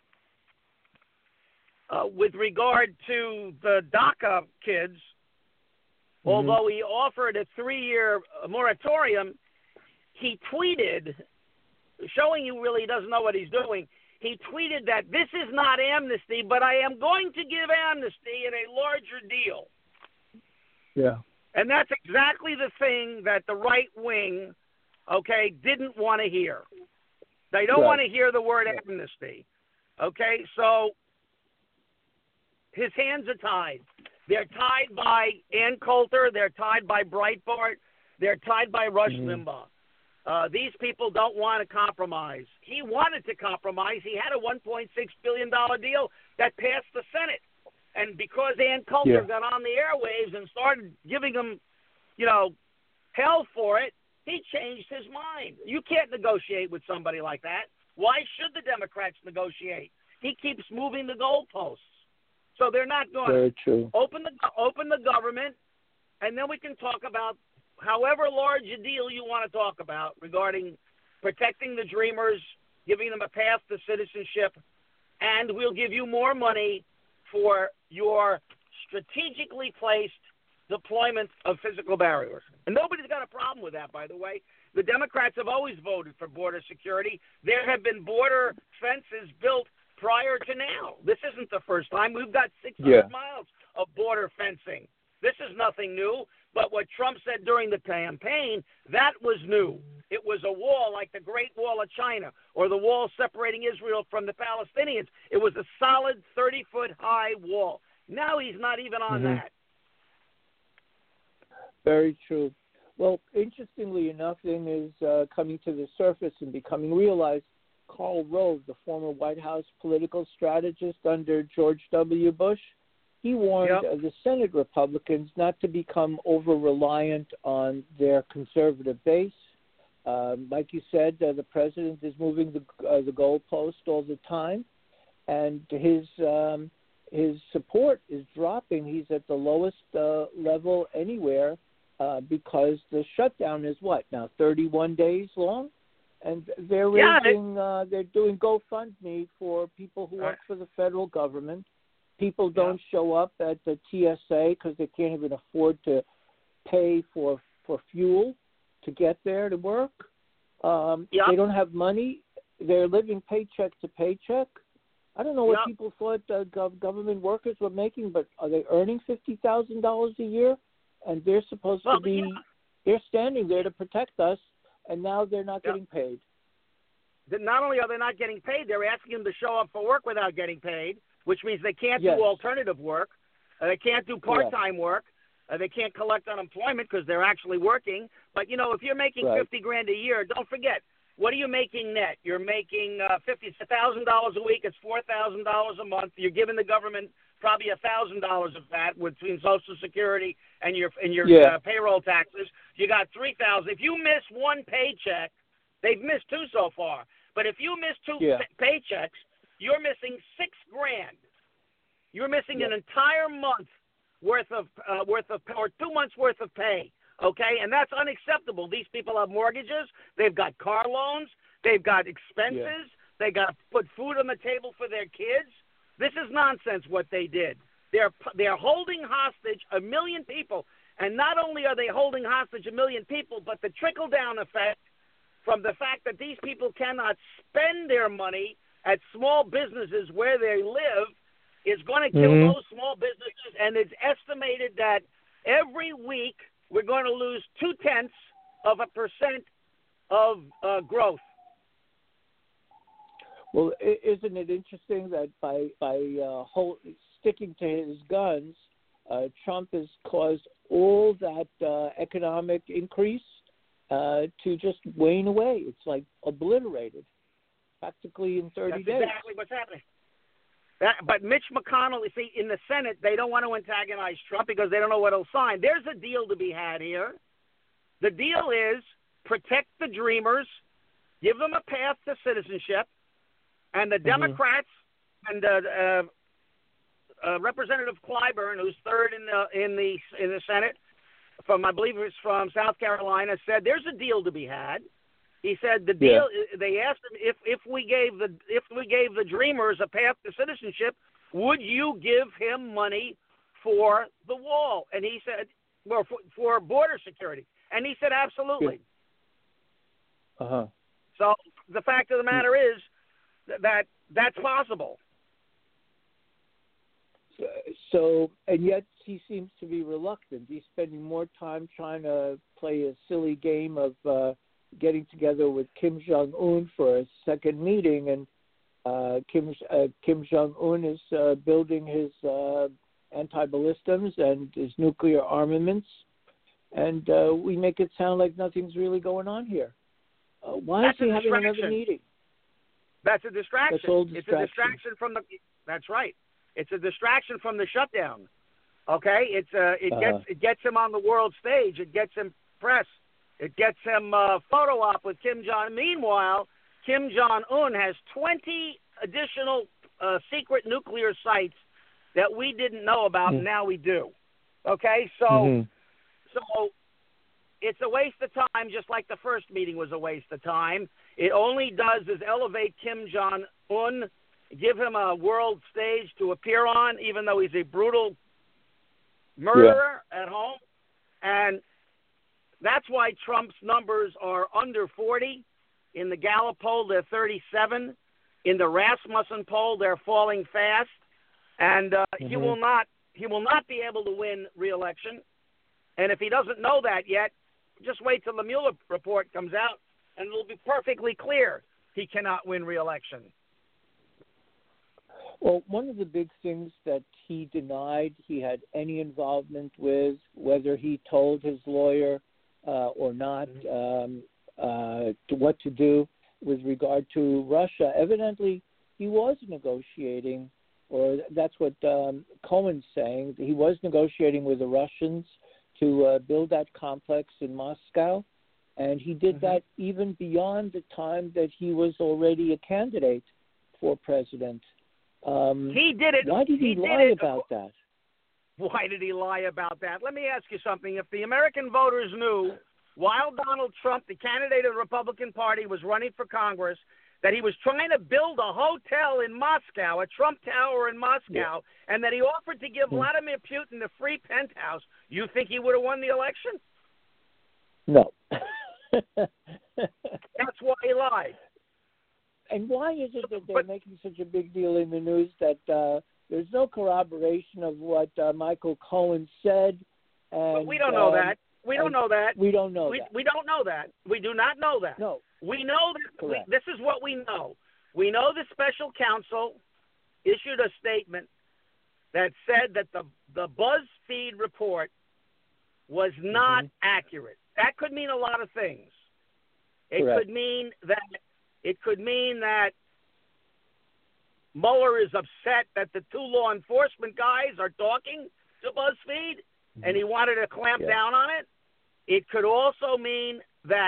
uh, with regard to the DACA kids, mm-hmm. although he offered a three-year moratorium, he tweeted, showing he really doesn't know what he's doing, he tweeted that this is not amnesty, but I am going to give amnesty in a larger deal. Yeah. And that's exactly the thing that the right wing, okay, didn't want to hear. They don't right. want to hear the word right. amnesty. Okay, so his hands are tied. They're tied by Ann Coulter. They're tied by Breitbart. They're tied by Rush mm-hmm. Limbaugh. Uh, these people don't want to compromise. He wanted to compromise. He had a one point six billion dollars deal that passed the Senate. And because Ann Coulter yeah. got on the airwaves and started giving him, you know, hell for it, he changed his mind. You can't negotiate with somebody like that. Why should the Democrats negotiate? he keeps moving the goalposts. So they're not going Very to true. open the open the government, and then we can talk about however large a deal you want to talk about regarding protecting the dreamers, giving them a path to citizenship, and we'll give you more money for your strategically placed deployment of physical barriers. And nobody's got a problem with that, by the way. The Democrats have always voted for border security. There have been border fences built prior to now. This isn't the first time. We've got six hundred Yeah. miles of border fencing. This is nothing new. But what Trump said during the campaign, that was new. It was a wall like the Great Wall of China or the wall separating Israel from the Palestinians. It was a solid thirty-foot high wall. Now he's not even on Mm-hmm. that. Very true. Well, interestingly enough, thing is uh, coming to the surface and becoming realized. Karl Rove, the former White House political strategist under George W. Bush, he warned Yep. uh, the Senate Republicans not to become over-reliant on their conservative base. Um, like you said, uh, the president is moving the uh, the goalpost all the time, and his um, his support is dropping. He's at the lowest uh, level anywhere uh, because the shutdown is what now thirty-one days long. And they're Yeah, raising, uh, they're doing GoFundMe for people who Right. work for the federal government. People don't show up at the T S A because they can't even afford to pay for, for fuel to get there to work. Um, Yeah. They don't have money. They're living paycheck to paycheck. I don't know what Yeah. people thought uh, gov- government workers were making, but are they earning fifty thousand dollars a year? And they're supposed Well, to be, yeah. they're standing there to protect us, and now they're not Yeah. getting paid. That not only are they not getting paid, they're asking them to show up for work without getting paid, which means they can't Yes. do alternative work. Uh, they can't do part-time work. Uh, they can't collect unemployment because they're actually working. But, you know, if you're making Right. fifty grand a year, don't forget, what are you making net? You're making uh, fifty thousand dollars a week. It's four thousand dollars a month. You're giving the government probably one thousand dollars of that between Social Security and your and your Yeah. uh, payroll taxes. You got three thousand dollars. If you miss one paycheck, they've missed two so far. But if you miss two Yeah. pay- paychecks, you're missing six grand. You're missing Yeah. an entire month worth of uh, worth of or two months worth of pay. Okay, and that's unacceptable. These people have mortgages. They've got car loans. They've got expenses. They got to put food on the table for their kids. This is nonsense. What they did. They're they're holding hostage a million people, and not only are they holding hostage a million people, but the trickle down effect from the fact that these people cannot spend their money at small businesses where they live is going to kill Mhm. those small businesses. And it's estimated that every week we're going to lose two-tenths of a percent of uh, growth. Well, i- isn't it interesting that by by uh, hold, sticking to his guns, uh, Trump has caused all that uh, economic increase uh, to just wane away? It's like obliterated, practically in thirty That's days. exactly what's happening. That, but Mitch McConnell, you see, in the Senate, they don't want to antagonize Trump because they don't know what he'll sign. There's a deal to be had here. The deal is protect the dreamers, give them a path to citizenship, and the Mhm. Democrats and uh, uh, uh, Representative Clyburn, who's third in the in the in the Senate, from I believe it's from South Carolina, said there's a deal to be had. He said the deal. They asked him if, if we gave the if we gave the dreamers a path to citizenship, would you give him money for the wall? And he said, well, for, for border security. And he said, absolutely. Uh huh. So the fact of the matter is that, that that's possible. So, and yet he seems to be reluctant. He's spending more time trying to play a silly game of uh, getting together with Kim Jong-un for a second meeting, and uh, Kim uh, Kim Jong-un is uh, building his uh, anti-ballistics and his nuclear armaments, and uh, we make it sound like nothing's really going on here. Uh, why That's is he a having another distraction. meeting? That's a distraction. That's all It's a distraction. distraction from the. That's right. It's a distraction from the shutdown. Okay, it's uh, it Uh-huh. gets it gets him on the world stage. It gets him press. It gets him uh, photo op with Kim Jong. Meanwhile, Kim Jong Un has twenty additional uh, secret nuclear sites that we didn't know about, mm. and now we do. Okay, so mm-hmm. so it's a waste of time, just like the first meeting was a waste of time. It only does is elevate Kim Jong-un, give him a world stage to appear on, even though he's a brutal murderer yeah. at home. And that's why Trump's numbers are under forty. In the Gallup poll, they're thirty-seven. In the Rasmussen poll, they're falling fast. And uh, mm-hmm. he will not he will not be able to win re-election. And if he doesn't know that yet, just wait till the Mueller report comes out, and it'll be perfectly clear he cannot win re-election. Well, one of the big things that he denied he had any involvement with, whether he told his lawyer uh, or not, um, uh, to what to do with regard to Russia. Evidently, he was negotiating, or that's what um, Cohen's saying. He was negotiating with the Russians to uh, build that complex in Moscow, and he did mm-hmm. that even beyond the time that he was already a candidate for president. Um, he did it. Why did he, he lie did about that? Why did he lie about that? Let me ask you something. If the American voters knew, while Donald Trump, the candidate of the Republican Party, was running for Congress, that he was trying to build a hotel in Moscow, a Trump Tower in Moscow, yeah. and that he offered to give mm-hmm. Vladimir Putin a free penthouse, you think he would have won the election? No. That's why he lied. And why is it that they're but, making such a big deal in the news that uh, there's no corroboration of what uh, Michael Cohen said? And, but we don't know um, that. We don't know that. We don't know we, that. We don't know that. We do not know that. No. We know that. We, this is what we know. We know the special counsel issued a statement that said that the, the BuzzFeed report was not mm-hmm. accurate. That could mean a lot of things. It Correct. could mean that it could mean that Mueller is upset that the two law enforcement guys are talking to BuzzFeed, mm-hmm. and he wanted to clamp yeah. down on it. It could also mean that,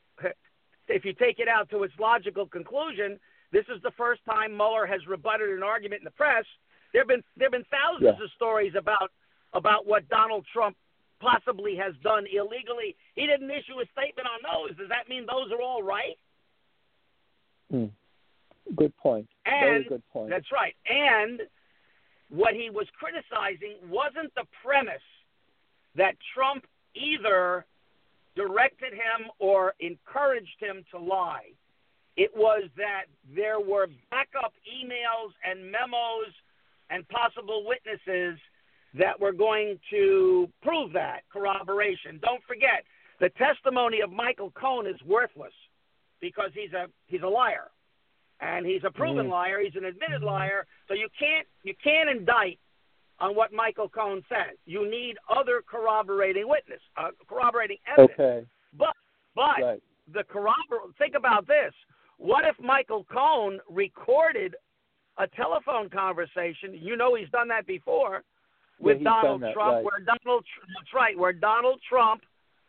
if you take it out to its logical conclusion, this is the first time Mueller has rebutted an argument in the press. There have been there have been thousands yeah. of stories about about what Donald Trump possibly has done illegally. He didn't issue a statement on those. Does that mean those are all right? Mm. Good point. And, Very good point. That's right. And what he was criticizing wasn't the premise that Trump either directed him or encouraged him to lie. It was that there were backup emails and memos and possible witnesses that were going to prove that, corroboration. Don't forget, the testimony of Michael Cohen is worthless because he's a he's a liar. And he's a proven mm-hmm. liar. He's an admitted liar. So you can't you can't indict on what Michael Cohen says. You need other corroborating witness, uh, corroborating evidence. Okay. But but right. the corrobor- think about this. What if Michael Cohen recorded a telephone conversation? You know he's done that before with yeah, Donald that, Trump, right. where Donald that's right, where Donald Trump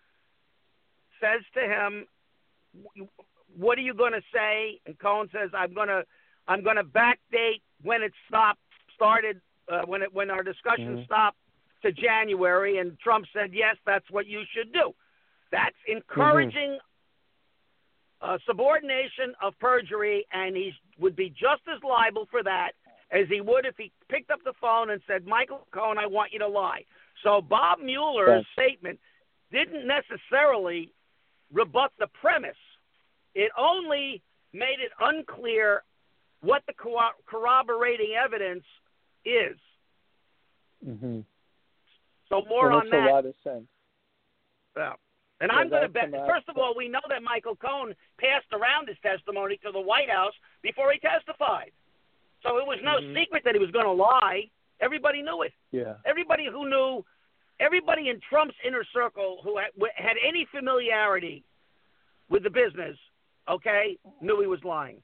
says to him, "What are you going to say?" And Cohen says, "I'm going to I'm going to backdate when it stopped started uh, when it when our discussion mm-hmm. stopped to January." And Trump said, "Yes, that's what you should do." That's encouraging mm-hmm. uh, subordination of perjury, and he would be just as liable for that as he would if he picked up the phone and said, "Michael Cohen, I want you to lie." So Bob Mueller's Yes. statement didn't necessarily rebut the premise. It only made it unclear what the co- corroborating evidence is. Mm-hmm. So more that on makes that. a lot of sense. Yeah. And yeah, I'm going to bet, about, first of all, we know that Michael Cohen passed around his testimony to the White House before he testified. So it was no mm-hmm. secret that he was going to lie. Everybody knew it. Yeah. Everybody who knew, everybody in Trump's inner circle who had, had any familiarity with the business, okay, knew he was lying.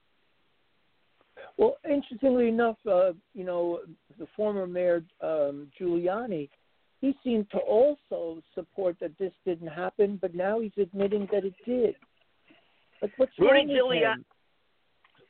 Well, interestingly enough, uh, you know, the former mayor um, Giuliani, he seemed to also support that this didn't happen, but now he's admitting that it did. Like, what's Rudy wrong with Giuliani, him?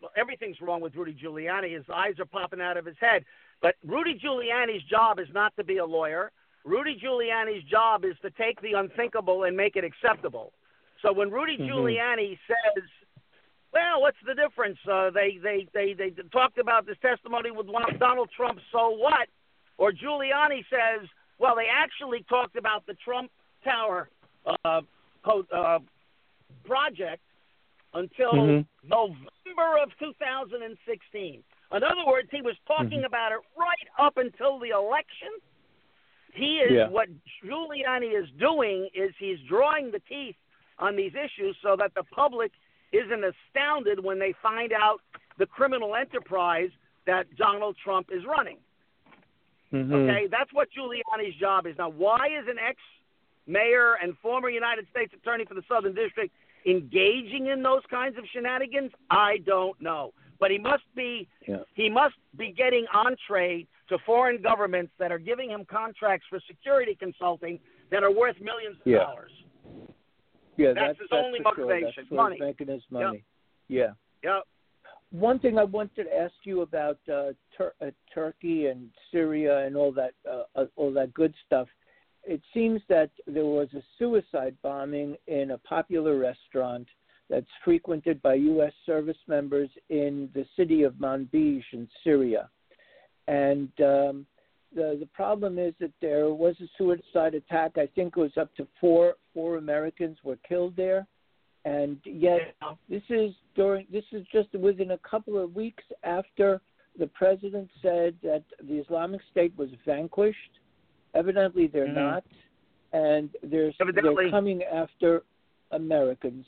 everything's wrong with Rudy Giuliani. His eyes are popping out of his head. But Rudy Giuliani's job is not to be a lawyer. Rudy Giuliani's job is to take the unthinkable and make it acceptable. So when Rudy mm-hmm. Giuliani says, well, what's the difference? Uh, they, they, they, they talked about this testimony with Donald Trump, so what? Or Giuliani says, well, they actually talked about the Trump Tower uh, uh, project until mm-hmm. November of two thousand sixteen. In other words, he was talking mm-hmm. about it right up until the election. He is yeah. what Giuliani is doing is he's drawing the teeth on these issues so that the public isn't astounded when they find out the criminal enterprise that Donald Trump is running. Mm-hmm. Okay, that's what Giuliani's job is. Now, why is an ex-mayor and former United States attorney for the Southern District engaging in those kinds of shenanigans? I don't know. But he must be yeah. he must be getting entree to foreign governments that are giving him contracts for security consulting that are worth millions of yeah. dollars. Yeah, that's, that's his that's only for motivation. Sure. That's money. Making his money. Yep. Yeah. Yep. One thing I wanted to ask you about uh, Tur- uh, Turkey and Syria and all that uh, all that good stuff. It seems that there was a suicide bombing in a popular restaurant that's frequented by U S service members in the city of Manbij in Syria. And um, the the problem is that there was a suicide attack. I think it was up to four four Americans were killed there. And yet this is during this is just within a couple of weeks after the president said that the Islamic State was vanquished. Evidently they're mm-hmm. not. And they're, they're coming after Americans.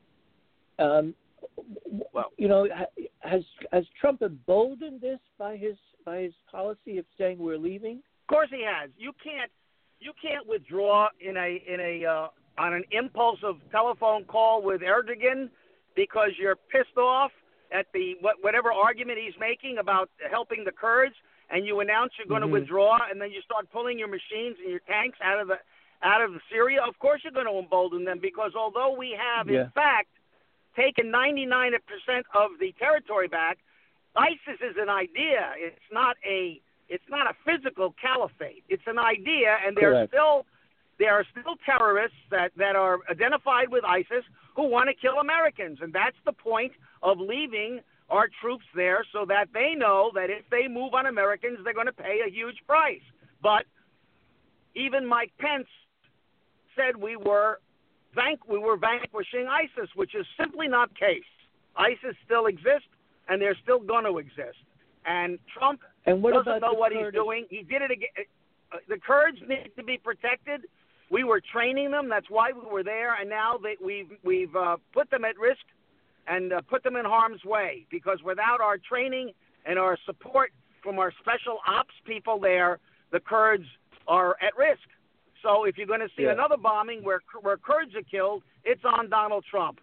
Um, well, you know, has has Trump emboldened this by his by his policy of saying we're leaving? Of course he has. You can't you can't withdraw in a in a uh, on an impulsive telephone call with Erdogan because you're pissed off at the what, whatever argument he's making about helping the Kurds, and you announce you're going mm-hmm. to withdraw, and then you start pulling your machines and your tanks out of the out of Syria. Of course you're going to embolden them because although we have yeah. in fact taken ninety-nine percent of the territory back, ISIS is an idea. It's not a it's not a physical caliphate. It's an idea, and there are still there are still terrorists that, that are identified with ISIS who want to kill Americans, and that's the point of leaving our troops there so that they know that if they move on Americans, they're going to pay a huge price. But even Mike Pence said we were vanqu- we were vanquishing ISIS, which is simply not the case. ISIS still exists, and they're still going to exist. And Trump and what doesn't know what Kurdish? he's doing. He did it again. Uh, the Kurds need to be protected. We were training them. That's why we were there. And now that we've we've uh, put them at risk and uh, put them in harm's way, because without our training and our support from our special ops people there, the Kurds are at risk. So if you're going to see yeah. another bombing where where Kurds are killed, it's on Donald Trump.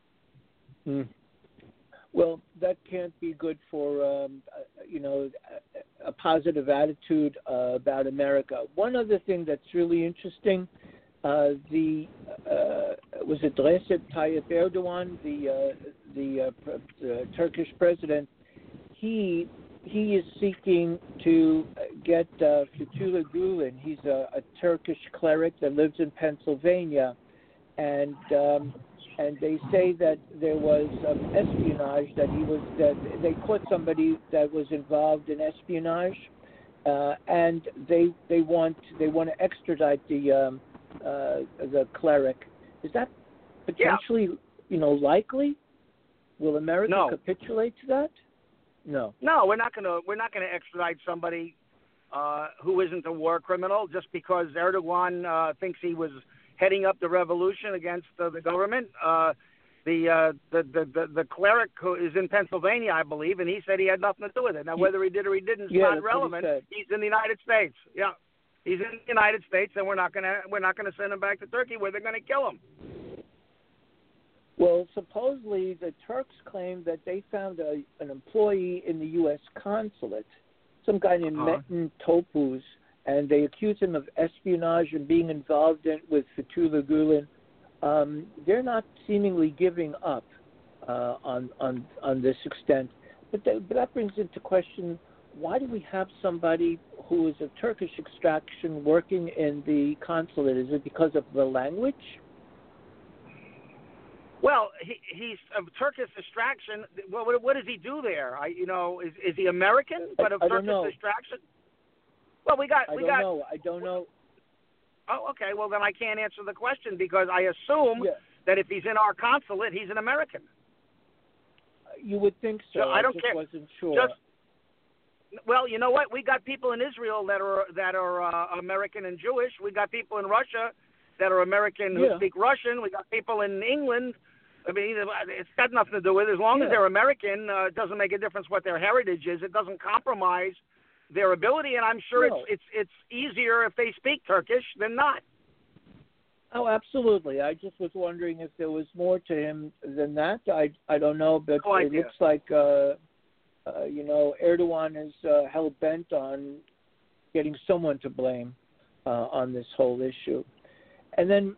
Hmm. Well, that can't be good for, um, you know, a positive attitude uh, about America. One other thing that's really interesting, uh, the uh, was it Recep Tayyip Erdogan, the uh, the, uh, the Turkish president. He he is seeking to get uh, Fethullah Gulen. He's a, a Turkish cleric that lives in Pennsylvania, and. Um, And they say that there was um, espionage, that he was that they caught somebody that was involved in espionage, uh, and they they want they want to extradite the um, uh, the cleric. Is that potentially yeah. you know likely? Will America no. capitulate to that? No. No, we're not going to we're not going to extradite somebody uh, who isn't a war criminal just because Erdogan uh, thinks he was heading up the revolution against uh, the government. Uh, the, uh, the, the the the cleric who is in Pennsylvania, I believe, and he said he had nothing to do with it. Now, whether he did or he didn't is yeah, not relevant. He He's in the United States. Yeah, he's in the United States, and we're not gonna we're not gonna send him back to Turkey where they're gonna kill him. Well, supposedly the Turks claim that they found a, an employee in the U S consulate, some guy named uh-huh. Metin Topuz, and they accuse him of espionage and being involved in with Fethullah Gulen. Um, they're not seemingly giving up. uh, on on on this extent. But, that, but that brings into question: why do we have somebody who is of Turkish extraction working in the consulate? Is it because of the language? Well, he, he's of Turkish extraction. Well, what, what does he do there? I, you know, is, is he American but of I, I Turkish don't know. extraction? Well, we got I we don't got. know. I don't know. Oh, okay. Well, then I can't answer the question because I assume Yeah. that if he's in our consulate, he's an American. You would think so. So I don't just care. wasn't sure. Just, well, you know what? We got people in Israel that are that are uh, American and Jewish. We got people in Russia that are American who Yeah. speak Russian. We got people in England. I mean, it's got nothing to do with it. As long yeah. as they're American, uh, it doesn't make a difference what their heritage is. It doesn't compromise their ability, and I'm sure No. it's it's it's easier if they speak Turkish than not. Oh, absolutely. I just was wondering if there was more to him than that. I I don't know, but No it idea. looks like uh, uh, you know Erdogan is uh, hell bent on getting someone to blame uh, on this whole issue. And then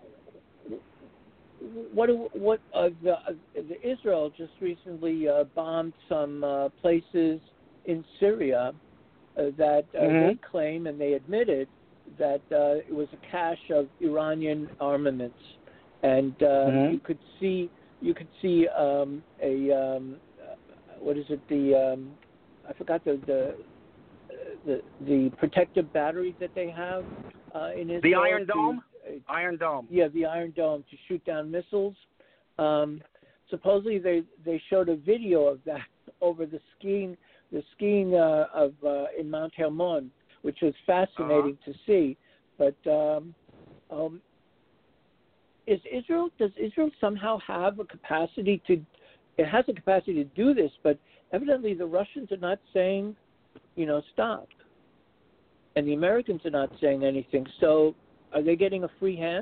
what do- what uh, the, uh, the Israel just recently uh, bombed some uh, places in Syria uh, that uh, Mhm. they claim and they admitted that uh, it was a cache of Iranian armaments, and uh, Mhm. you could see you could see um, a um, uh, what is it the um, I forgot the the the, the protective batteries that they have uh, in Israel. The Iron to, Dome? uh, Iron Dome. yeah, the Iron Dome to shoot down missiles. Um, supposedly, they they showed a video of that over the skiing the skiing uh, of uh, in Mount Hermon, which was fascinating Uh-huh. to see. But um, um, is Israel does Israel somehow have a capacity to? It has a capacity to do this, but evidently the Russians are not saying, you know, stop, and the Americans are not saying anything. So, are they getting a free hand?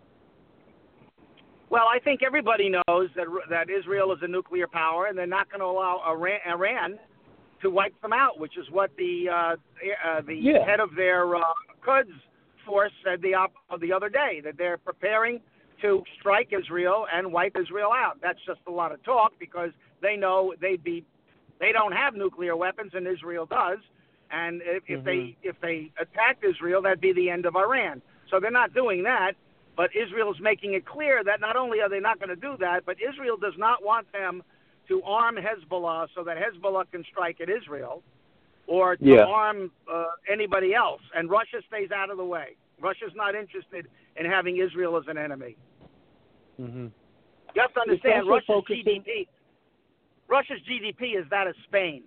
Well, I think everybody knows that that Israel is a nuclear power, and they're not going to allow Iran, Iran to wipe them out, which is what the uh, uh, the Yeah. head of their uh, Quds force said the op- the other day, that they're preparing to strike Israel and wipe Israel out. That's just a lot of talk because they know they'd be they don't have nuclear weapons and Israel does, and if, if Mhm. they if they attacked Israel, that'd be the end of Iran. So they're not doing that. But Israel is making it clear that not only are they not going to do that, but Israel does not want them to arm Hezbollah so that Hezbollah can strike at Israel or to Yeah. arm uh, anybody else. And Russia stays out of the way. Russia's not interested in having Israel as an enemy. Mm-hmm. You have to understand, Russia Russia's focusing- G D P, Russia's G D P is that of Spain.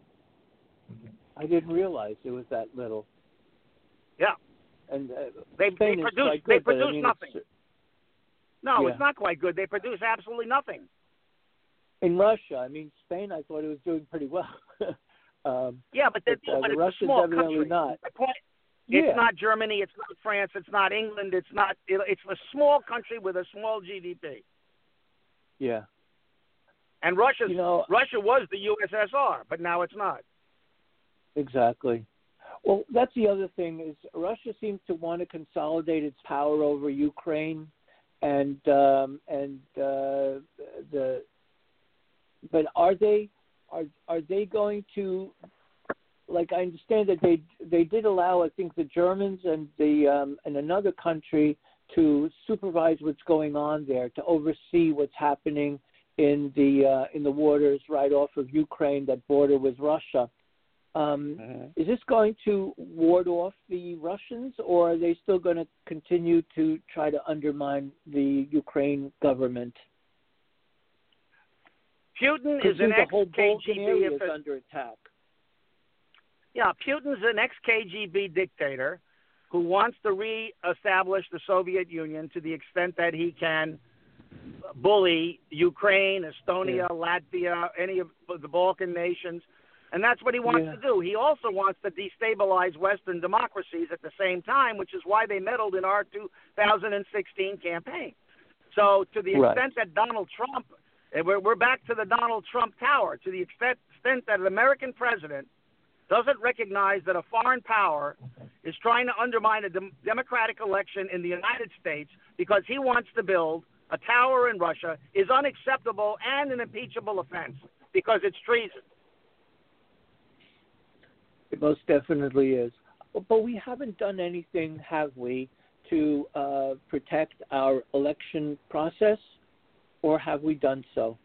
I didn't realize it was that little. Yeah. And uh, They, Spain they is produce, quite they good, but I produce mean, nothing. it's- No, Yeah. it's not quite good. They produce absolutely nothing. in Russia, I mean, Spain, I thought it was doing pretty well. um, Yeah, but, they're, But, uh, but the it's Russians a small evidently country. not. The point, it's Yeah. not Germany, it's not France, it's not England, it's not. It, it's a small country with a small G D P. yeah. And Russia's You know, Russia was the U S S R, but now it's not. exactly. Well, that's the other thing is Russia seems to want to consolidate its power over Ukraine, and um, and uh, the. But are they are are they going to? Like I understand that they they did allow I think the Germans and the um, and another country to supervise what's going on there, to oversee what's happening in the uh, in the waters right off of Ukraine that border with Russia. Um, Mhm. Is this going to ward off the Russians, or are they still going to continue to try to undermine the Ukraine government? Putin Because is an the whole ex-K Balkan G B. area If is it- under attack. Yeah, Putin's an ex-K G B dictator who wants to re-establish the Soviet Union to the extent that he can bully Ukraine, Estonia, Yeah. Latvia, any of the Balkan nations. And that's what he wants Yeah. to do. He also wants to destabilize Western democracies at the same time, which is why they meddled in our two thousand sixteen campaign. So to the Right. extent that Donald Trump, and we're, we're back to the Donald Trump Tower, to the extent, extent that an American president doesn't recognize that a foreign power is trying to undermine a dem- democratic election in the United States because he wants to build a tower in Russia is unacceptable and an impeachable offense because it's treason. It most definitely is. But we haven't done anything, have we, to uh, protect our election process, or have we done so?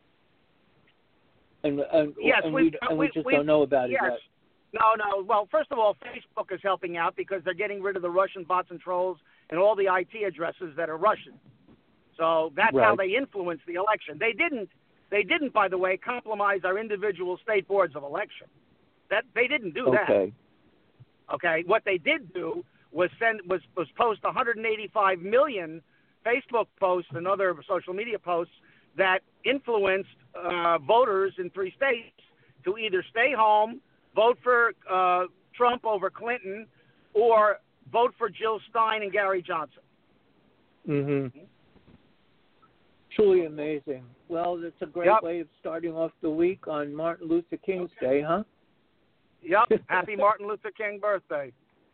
And, and, yes, and, we, we, and we, we just we, don't know about yes. it yet. No, no. Well, first of all, Facebook is helping out because they're getting rid of the Russian bots and trolls and all the I T addresses that are Russian. So that's right. how they influence the election. They didn't, they didn't, by the way, compromise our individual state boards of election. That they didn't do that. Okay. Okay. What they did do was send was was post one hundred eighty-five million Facebook posts and other social media posts that influenced uh, voters in three states to either stay home, vote for uh, Trump over Clinton, or vote for Jill Stein and Gary Johnson. Mm-hmm. Truly amazing. Well, that's a great Yep. way of starting off the week on Martin Luther King's okay. Day, huh? Yep. Happy Martin Luther King birthday.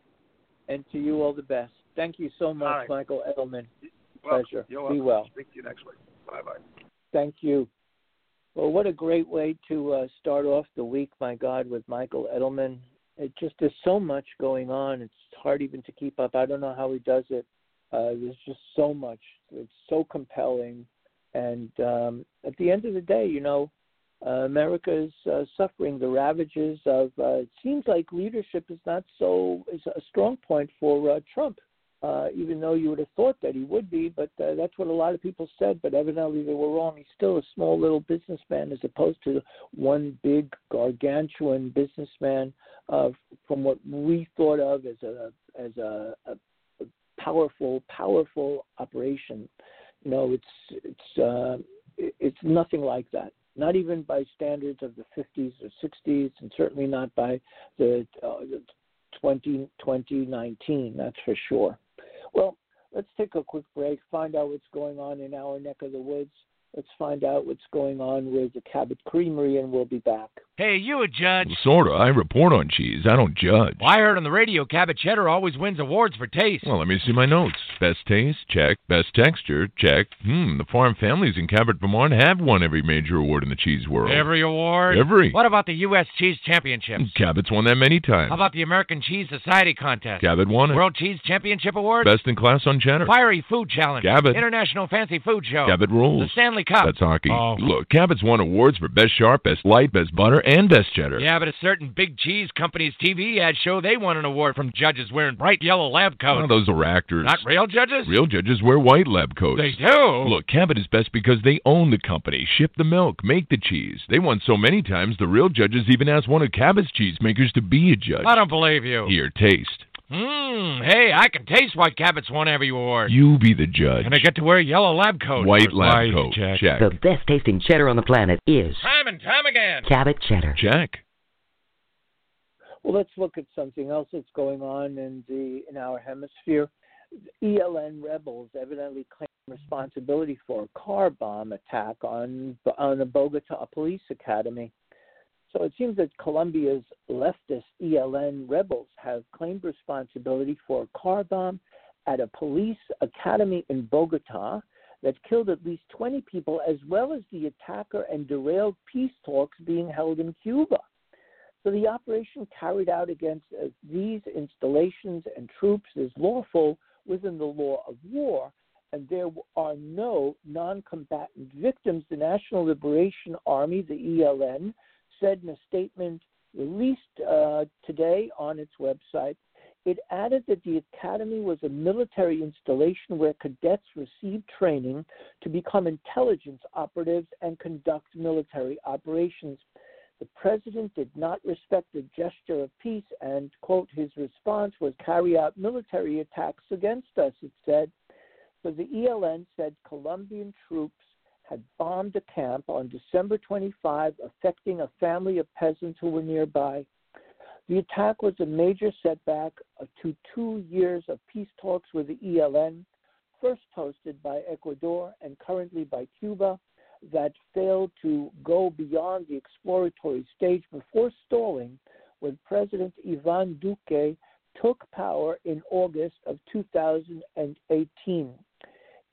And to you, all the best. Thank you so much, right. Michael Edelman. Well, Pleasure. You're Be welcome. well. Speak to you next week. Bye-bye. Thank you. Well, what a great way to uh, start off the week, my God, with Michael Edelman. It just there's so much going on. It's hard even to keep up. I don't know how he does it. Uh, there's just so much. It's so compelling. And um, at the end of the day, you know, uh, America is uh, suffering the ravages of, uh, it seems like leadership is not so, is a strong point for uh, Trump. Uh, even though you would have thought that he would be, but uh, that's what a lot of people said, but evidently they were wrong. He's still a small little businessman as opposed to one big gargantuan businessman uh, from what we thought of as a as a, a powerful, powerful operation. You know, it's it's uh, it's nothing like that. Not even by standards of the fifties or sixties, and certainly not by the, uh, the twenty nineteen, that's for sure. Well, let's take a quick break, find out what's going on in our neck of the woods. Let's find out what's going on with the Cabot Creamery, and we'll be back. Hey, you a judge? Well, sorta. I report on cheese. I don't judge. Well, I heard on the radio Cabot Cheddar always wins awards for taste. Well, let me see my notes. Best taste? Check. Best texture? Check. Hmm, the farm families in Cabot, Vermont have won every major award in the cheese world. Every award? Every. What about the U S Cheese Championships? Cabot's won that many times. How about the American Cheese Society Contest? Cabot won it. World Cheese Championship Award? Best in class on cheddar. Fiery Food Challenge? Cabot. International Fancy Food Show? Cabot rules. The Stanley Cup? That's hockey. Oh. Look, Cabot's won awards for best sharp, best light, best butter, and best cheddar. Yeah, but a certain big cheese company's T V ad show they won an award from judges wearing bright yellow lab coats. Oh, those are actors. Not real judges? Real judges wear white lab coats. They do? Look, Cabot is best because they own the company, ship the milk, make the cheese. They won so many times, the real judges even asked one of Cabot's cheesemakers to be a judge. I don't believe you. Here, taste. Mmm, hey, I can taste why Cabot's won every award. You be the judge. And I get to wear a yellow lab coat. White lab Right, coat. Check. Check. The best tasting cheddar on the planet is Time and time again. Cabot Cheddar. Check. Well, let's look at something else that's going on in the in our hemisphere. E L N rebels evidently claim responsibility for a car bomb attack on on the Bogota police academy. So it seems that Colombia's leftist E L N rebels have claimed responsibility for a car bomb at a police academy in Bogota that killed at least twenty people, as well as the attacker and derailed peace talks being held in Cuba. So the operation carried out against uh, these installations and troops is lawful within the law of war, and there are no non-combatant victims. The National Liberation Army, the E L N, said in a statement released uh, today on its website, it added that the academy was a military installation where cadets received training to become intelligence operatives and conduct military operations. The president did not respect the gesture of peace and, quote, his response was carry out military attacks against us, it said. So the E L N said Colombian troops had bombed a camp on December twenty-fifth, affecting a family of peasants who were nearby. The attack was a major setback to two years of peace talks with the E L N, first hosted by Ecuador and currently by Cuba, that failed to go beyond the exploratory stage before stalling when President Ivan Duque took power in August of two thousand eighteen.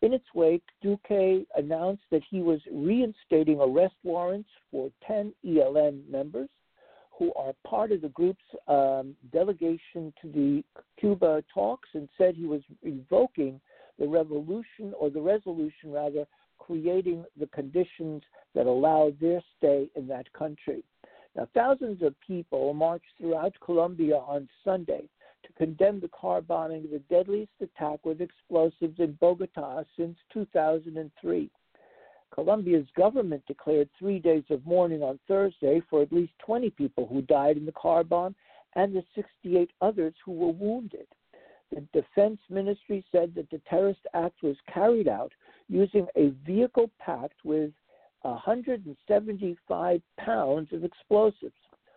In its wake, Duque announced that he was reinstating arrest warrants for ten E L N members who are part of the group's um, delegation to the Cuba talks, and said he was revoking the revolution, or the resolution rather, creating the conditions that allow their stay in that country. Now, thousands of people marched throughout Colombia on Sunday to condemn the car bombing, the deadliest attack with explosives in Bogota since two thousand three. Colombia's government declared three days of mourning on Thursday for at least twenty people who died in the car bomb and the sixty-eight others who were wounded. The Defense Ministry said that the terrorist act was carried out using a vehicle packed with one hundred seventy-five pounds of explosives.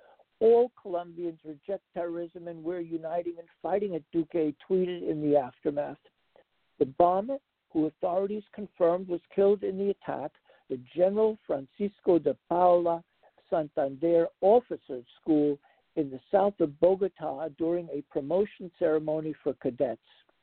All Colombians reject terrorism and we're uniting and fighting it, Duque tweeted in the aftermath. The bomber, who authorities confirmed was killed in the attack, the General Francisco de Paula Santander Officers School in the south of Bogota during a promotion ceremony for cadets.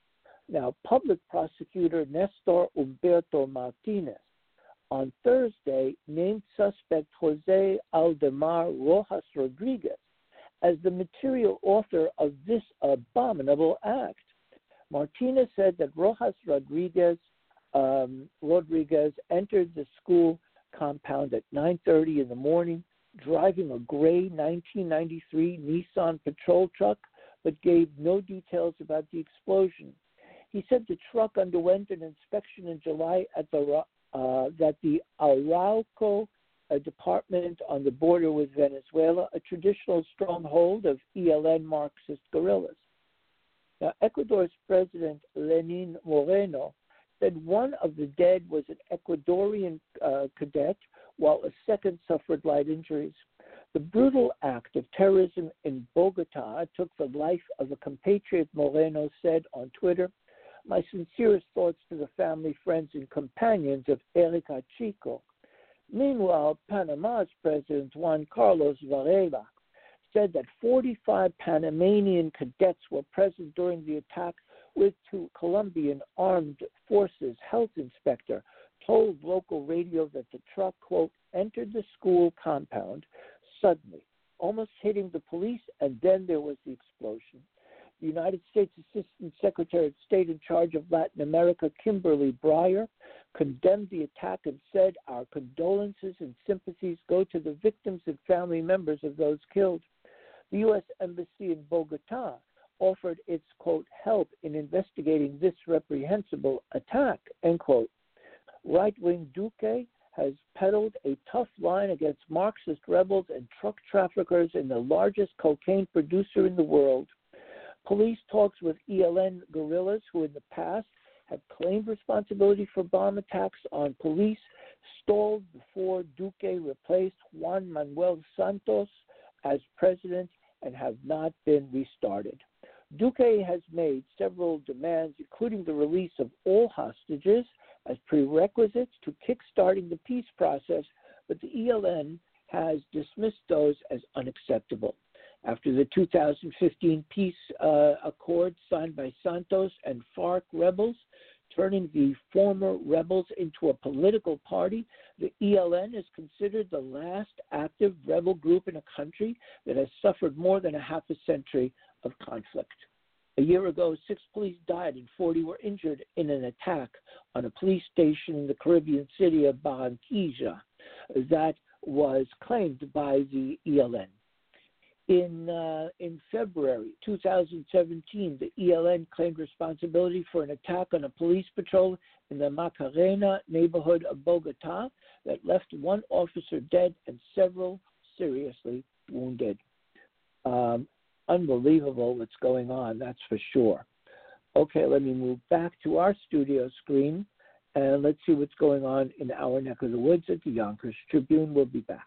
Now, public prosecutor Nestor Humberto Martinez on Thursday named suspect Jose Aldemar Rojas Rodriguez as the material author of this abominable act. Martinez said that Rojas Rodriguez um, Rodriguez entered the school compound at nine thirty in the morning, driving a gray nineteen ninety-three Nissan patrol truck, but gave no details about the explosion. He said the truck underwent an inspection in July at the uh, that the Arauco uh, department on the border with Venezuela, a traditional stronghold of E L N Marxist guerrillas. Now, Ecuador's President Lenin Moreno said one of the dead was an Ecuadorian uh, cadet, while a second suffered light injuries. The brutal act of terrorism in Bogota took the life of a compatriot, Moreno said on Twitter. My sincerest thoughts to the family, friends, and companions of Erika Chico. Meanwhile, Panama's President Juan Carlos Varela said that forty-five Panamanian cadets were present during the attack, with two Colombian armed forces health inspector told local radio that the truck, quote, entered the school compound suddenly, almost hitting the police, and then there was the explosion. The United States Assistant Secretary of State in charge of Latin America, Kimberly Breyer, condemned the attack and said, our condolences and sympathies go to the victims and family members of those killed. The U S Embassy in Bogota offered its, quote, help in investigating this reprehensible attack, end quote. Right-wing Duque has peddled a tough line against Marxist rebels and truck traffickers in the largest cocaine producer in the world. Police talks with E L N guerrillas who in the past have claimed responsibility for bomb attacks on police stalled before Duque replaced Juan Manuel Santos as president and have not been restarted. Duque has made several demands, including the release of all hostages as prerequisites to kickstarting the peace process, but the E L N has dismissed those as unacceptable. After the two thousand fifteen peace uh, accord signed by Santos and FARC rebels, turning the former rebels into a political party, the E L N is considered the last active rebel group in a country that has suffered more than a half a century of conflict. A year ago, six police died and forty were injured in an attack on a police station in the Caribbean city of Barranquilla that was claimed by the E L N. In uh, in February two thousand seventeen, the E L N claimed responsibility for an attack on a police patrol in the Macarena neighborhood of Bogota that left one officer dead and several seriously wounded. Um, unbelievable what's going on, that's for sure. Okay, let me move back to our studio screen, and let's see what's going on in our neck of the woods at the Yonkers Tribune. We'll be back.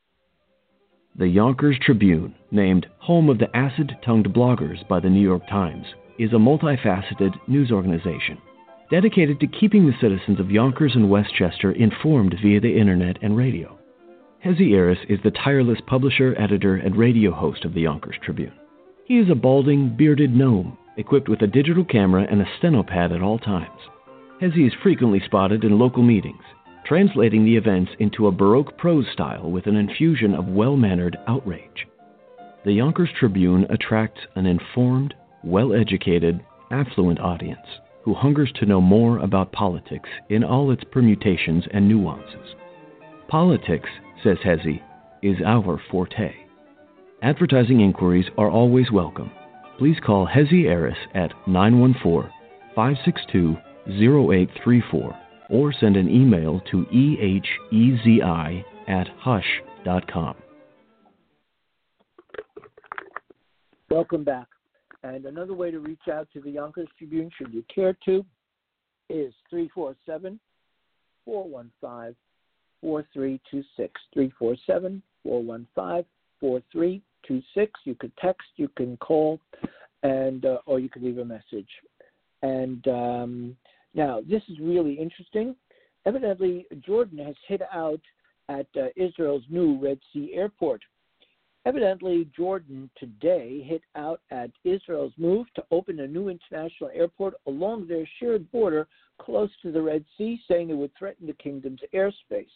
The Yonkers Tribune, named home of the acid-tongued bloggers by the New York Times, is a multifaceted news organization dedicated to keeping the citizens of Yonkers and Westchester informed via the internet and radio. Hezi Aris is the tireless publisher, editor, and radio host of the Yonkers Tribune. He is a balding, bearded gnome equipped with a digital camera and a steno pad at all times. Hezi is frequently spotted in local meetings, translating the events into a Baroque prose style with an infusion of well-mannered outrage. The Yonkers Tribune attracts an informed, well-educated, affluent audience who hungers to know more about politics in all its permutations and nuances. Politics, says Hezi, is our forte. Advertising inquiries are always welcome. Please call Hezi Eris at nine one four, five six two, zero eight three four or send an email to ehezi at hush dot com. Welcome back. And another way to reach out to the Yonkers Tribune, should you care to, is three four seven, four one five, four three two six. three four seven, four one five, four three two six. You could text, you can call, and uh, or you could leave a message. And um, now, this is really interesting. Evidently, Jordan has hit out at uh, Israel's new Red Sea airport. Evidently, Jordan today hit out at Israel's move to open a new international airport along their shared border close to the Red Sea, saying it would threaten the kingdom's airspace.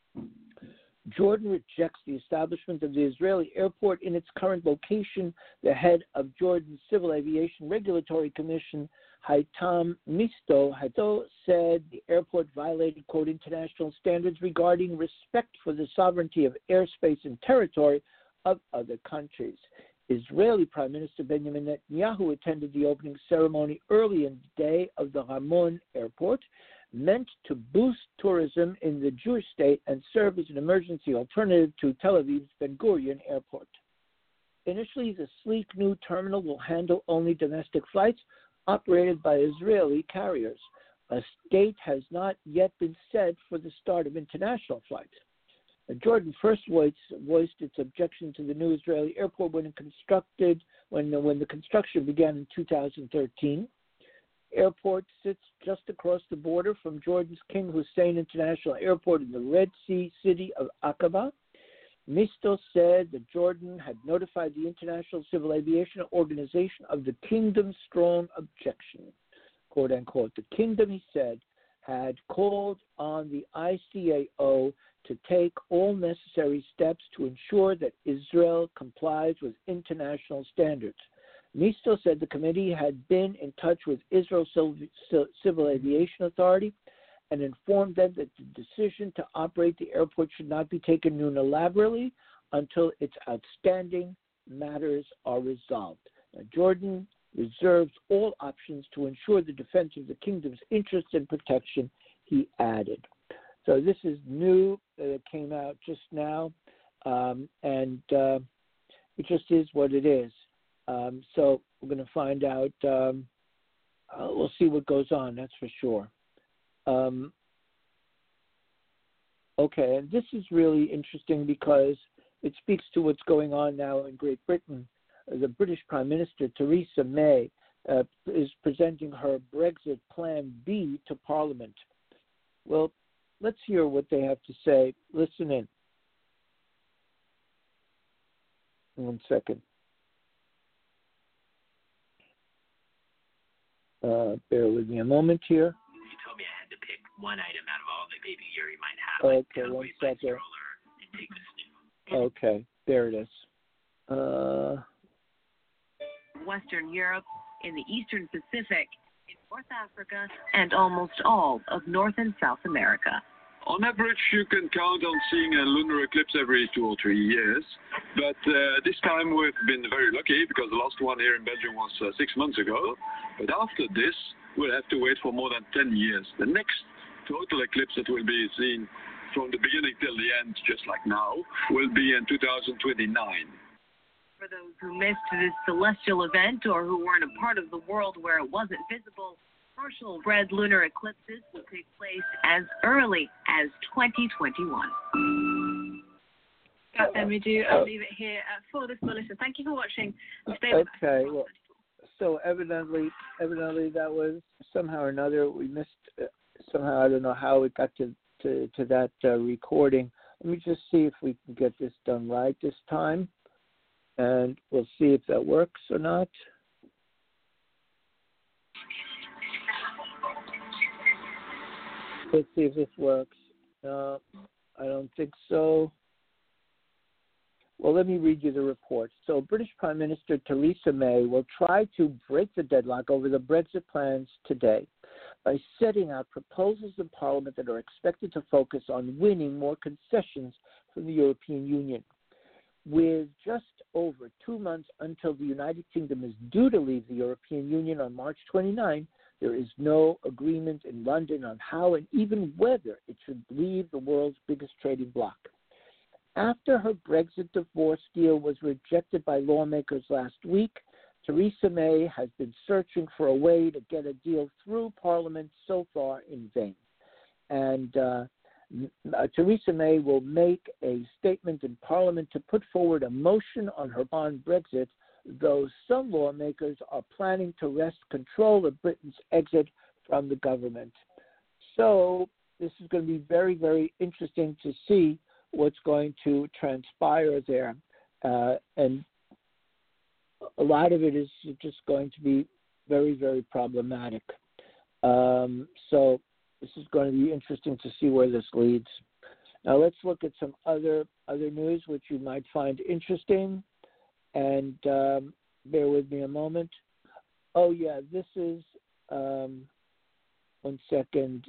Jordan rejects the establishment of the Israeli airport in its current location. The head of Jordan's Civil Aviation Regulatory Commission, Haitam Misto Hato, said the airport violated, quote, international standards regarding respect for the sovereignty of airspace and territory of other countries. Israeli Prime Minister Benjamin Netanyahu attended the opening ceremony early in the day of the Ramon Airport, meant to boost tourism in the Jewish state and serve as an emergency alternative to Tel Aviv's Ben Gurion Airport. Initially, the sleek new terminal will handle only domestic flights operated by Israeli carriers. A date has not yet been set for the start of international flights. Jordan first voiced, voiced its objection to the new Israeli airport when it constructed when the, when the construction began in two thousand thirteen. Airport sits just across the border from Jordan's King Hussein International Airport in the Red Sea city of Aqaba. Misto said that Jordan had notified the International Civil Aviation Organization of the kingdom's strong objection. Quote unquote. The kingdom, he said, had called on the I C A O to take all necessary steps to ensure that Israel complies with international standards. Misto said the committee had been in touch with Israel's Civil Aviation Authority and informed them that the decision to operate the airport should not be taken unilaterally until its outstanding matters are resolved. Now, Jordan reserves all options to ensure the defense of the kingdom's interests and protection, he added. So this is new. It came out just now, um, and uh, it just is what it is. Um, so we're going to find out. Um, uh, we'll see what goes on, that's for sure. Um, okay, and this is really interesting because it speaks to what's going on now in Great Britain. The British Prime Minister, Theresa May, uh, is presenting her Brexit Plan B to Parliament. Well, let's hear what they have to say. Listen in. One second. Uh, bear with me a moment here. You told me I had to pick one item out of all the baby gear you might have. Okay, like one second. And take the Okay, there it is. Uh, Western Europe, in the Eastern Pacific, in North Africa, and almost all of North and South America. On average, you can count on seeing a lunar eclipse every two or three years. But uh, this time we've been very lucky because the last one here in Belgium was uh, six months ago. But after this, we'll have to wait for more than ten years. The next total eclipse that will be seen from the beginning till the end, just like now, will be in two thousand twenty-nine. For those who missed this celestial event or who weren't a part of the world where it wasn't visible, partial red lunar eclipses will take place as early as twenty twenty-one. But then we do I'll leave it here uh, for this bulletin. Thank you for watching. Stay with okay, well, so evidently, evidently that was somehow or another we missed. Uh, somehow I don't know how it got to to, to that uh, recording. Let me just see if we can get this done right this time, and we'll see if that works or not. Let's see if this works. No, I don't think so. Well, let me read you the report. So British Prime Minister Theresa May will try to break the deadlock over the Brexit plans today by setting out proposals in Parliament that are expected to focus on winning more concessions from the European Union. With just over two months until the United Kingdom is due to leave the European Union on March twenty-ninth, there is no agreement in London on how and even whether it should leave the world's biggest trading bloc. After her Brexit divorce deal was rejected by lawmakers last week, Theresa May has been searching for a way to get a deal through Parliament, so far in vain. And uh, uh, Theresa May will make a statement in Parliament to put forward a motion on her on Brexit, though some lawmakers are planning to wrest control of Britain's exit from the government. So this is going to be very, very interesting to see what's going to transpire there. Uh, and a lot of it is just going to be very, very problematic. Um, so this is going to be interesting to see where this leads. Now let's look at some other other news which you might find interesting. And um, bear with me a moment. Oh, yeah, this is, um, one second.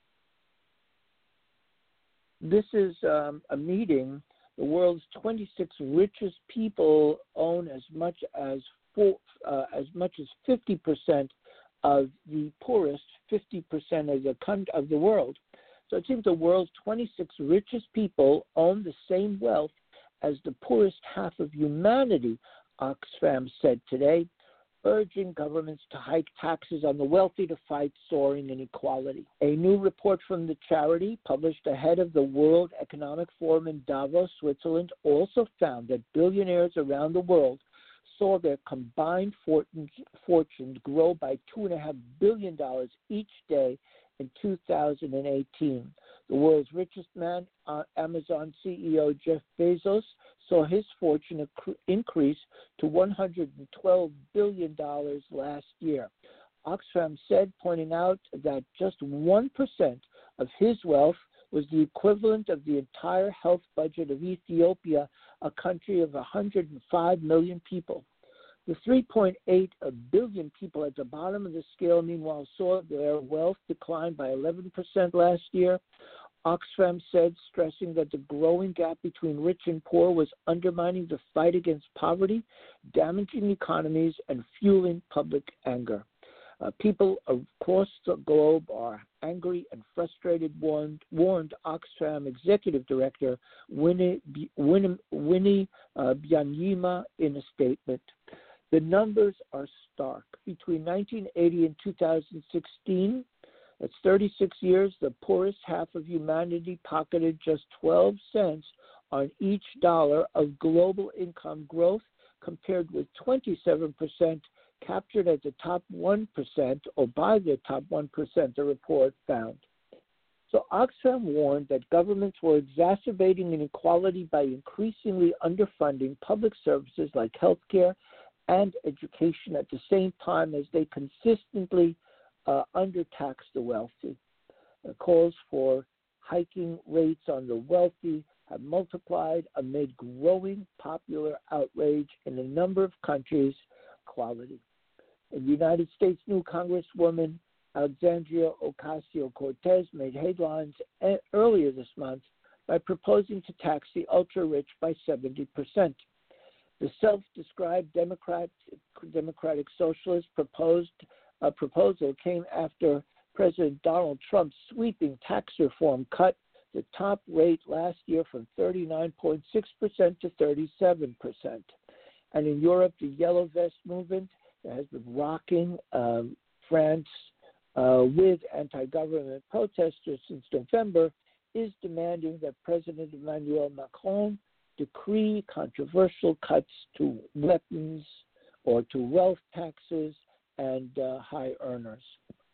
This is um, a meeting. The world's twenty-six richest people own as much as four, uh, as much as fifty percent of the poorest fifty percent of the of the world. So it seems the world's twenty-six richest people own the same wealth as the poorest half of humanity, Oxfam said today, urging governments to hike taxes on the wealthy to fight soaring inequality. A new report from the charity, published ahead of the World Economic Forum in Davos, Switzerland, also found that billionaires around the world saw their combined fortunes, fortunes grow by two point five billion dollars each day in two thousand eighteen. The world's richest man, uh, Amazon C E O Jeff Bezos, saw his fortune accru- increase to one hundred twelve billion dollars last year. Oxfam said, pointing out that just one percent of his wealth was the equivalent of the entire health budget of Ethiopia, a country of one hundred five million people. The three point eight billion people at the bottom of the scale, meanwhile, saw their wealth decline by eleven percent last year. Oxfam said, stressing that the growing gap between rich and poor was undermining the fight against poverty, damaging economies, and fueling public anger. Uh, people across the globe are angry and frustrated, warned, warned Oxfam Executive Director Winnie, Winnie, Winnie uh, Byanyima in a statement. The numbers are stark. Between nineteen eighty and two thousand sixteen, that's thirty-six years, the poorest half of humanity pocketed just twelve cents on each dollar of global income growth, compared with twenty-seven percent captured at the top one percent, or by the top one percent, the report found. So Oxfam warned that governments were exacerbating inequality by increasingly underfunding public services like healthcare and education at the same time as they consistently uh, undertax the wealthy. The calls for hiking rates on the wealthy have multiplied amid growing popular outrage in a number of countries. Equality. In the United States, new Congresswoman Alexandria Ocasio-Cortez made headlines earlier this month by proposing to tax the ultra-rich by seventy percent. The self-described Democrat, Democratic Socialist proposed uh, proposal came after President Donald Trump's sweeping tax reform cut the top rate last year from thirty-nine point six percent to thirty-seven percent. And in Europe, the Yellow Vest movement that has been rocking um, France uh, with anti-government protesters since November is demanding that President Emmanuel Macron decree controversial cuts to weapons or to wealth taxes and uh, high earners.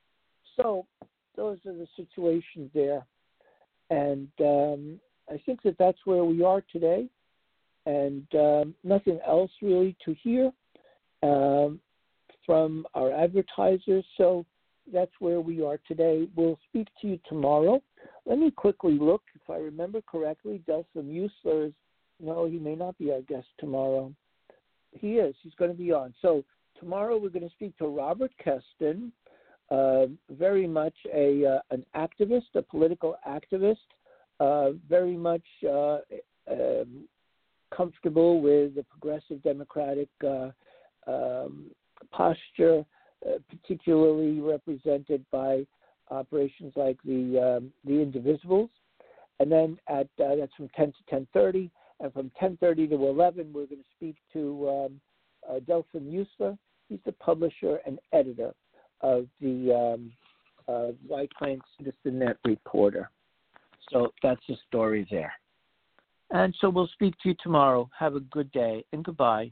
So those are the situations there. And um, I think that that's where we are today. And um, nothing else really to hear um, from our advertisers. So that's where we are today. We'll speak to you tomorrow. Let me quickly look. If I remember correctly, Delson Muessler is, no, he may not be our guest tomorrow. He is. He's going to be on. So tomorrow we're going to speak to Robert Keston, uh, very much a uh, an activist, a political activist, uh, very much uh, um, comfortable with the progressive democratic uh, um, posture, uh, particularly represented by operations like the um, the Indivisibles. And then at uh, that's from ten to ten thirty, and from ten thirty to eleven, we're going to speak to um, uh, Delson Muessler. He's the publisher and editor of the um, uh, White Plains Citizen Net Reporter. So that's the story there. And so we'll speak to you tomorrow. Have a good day and goodbye.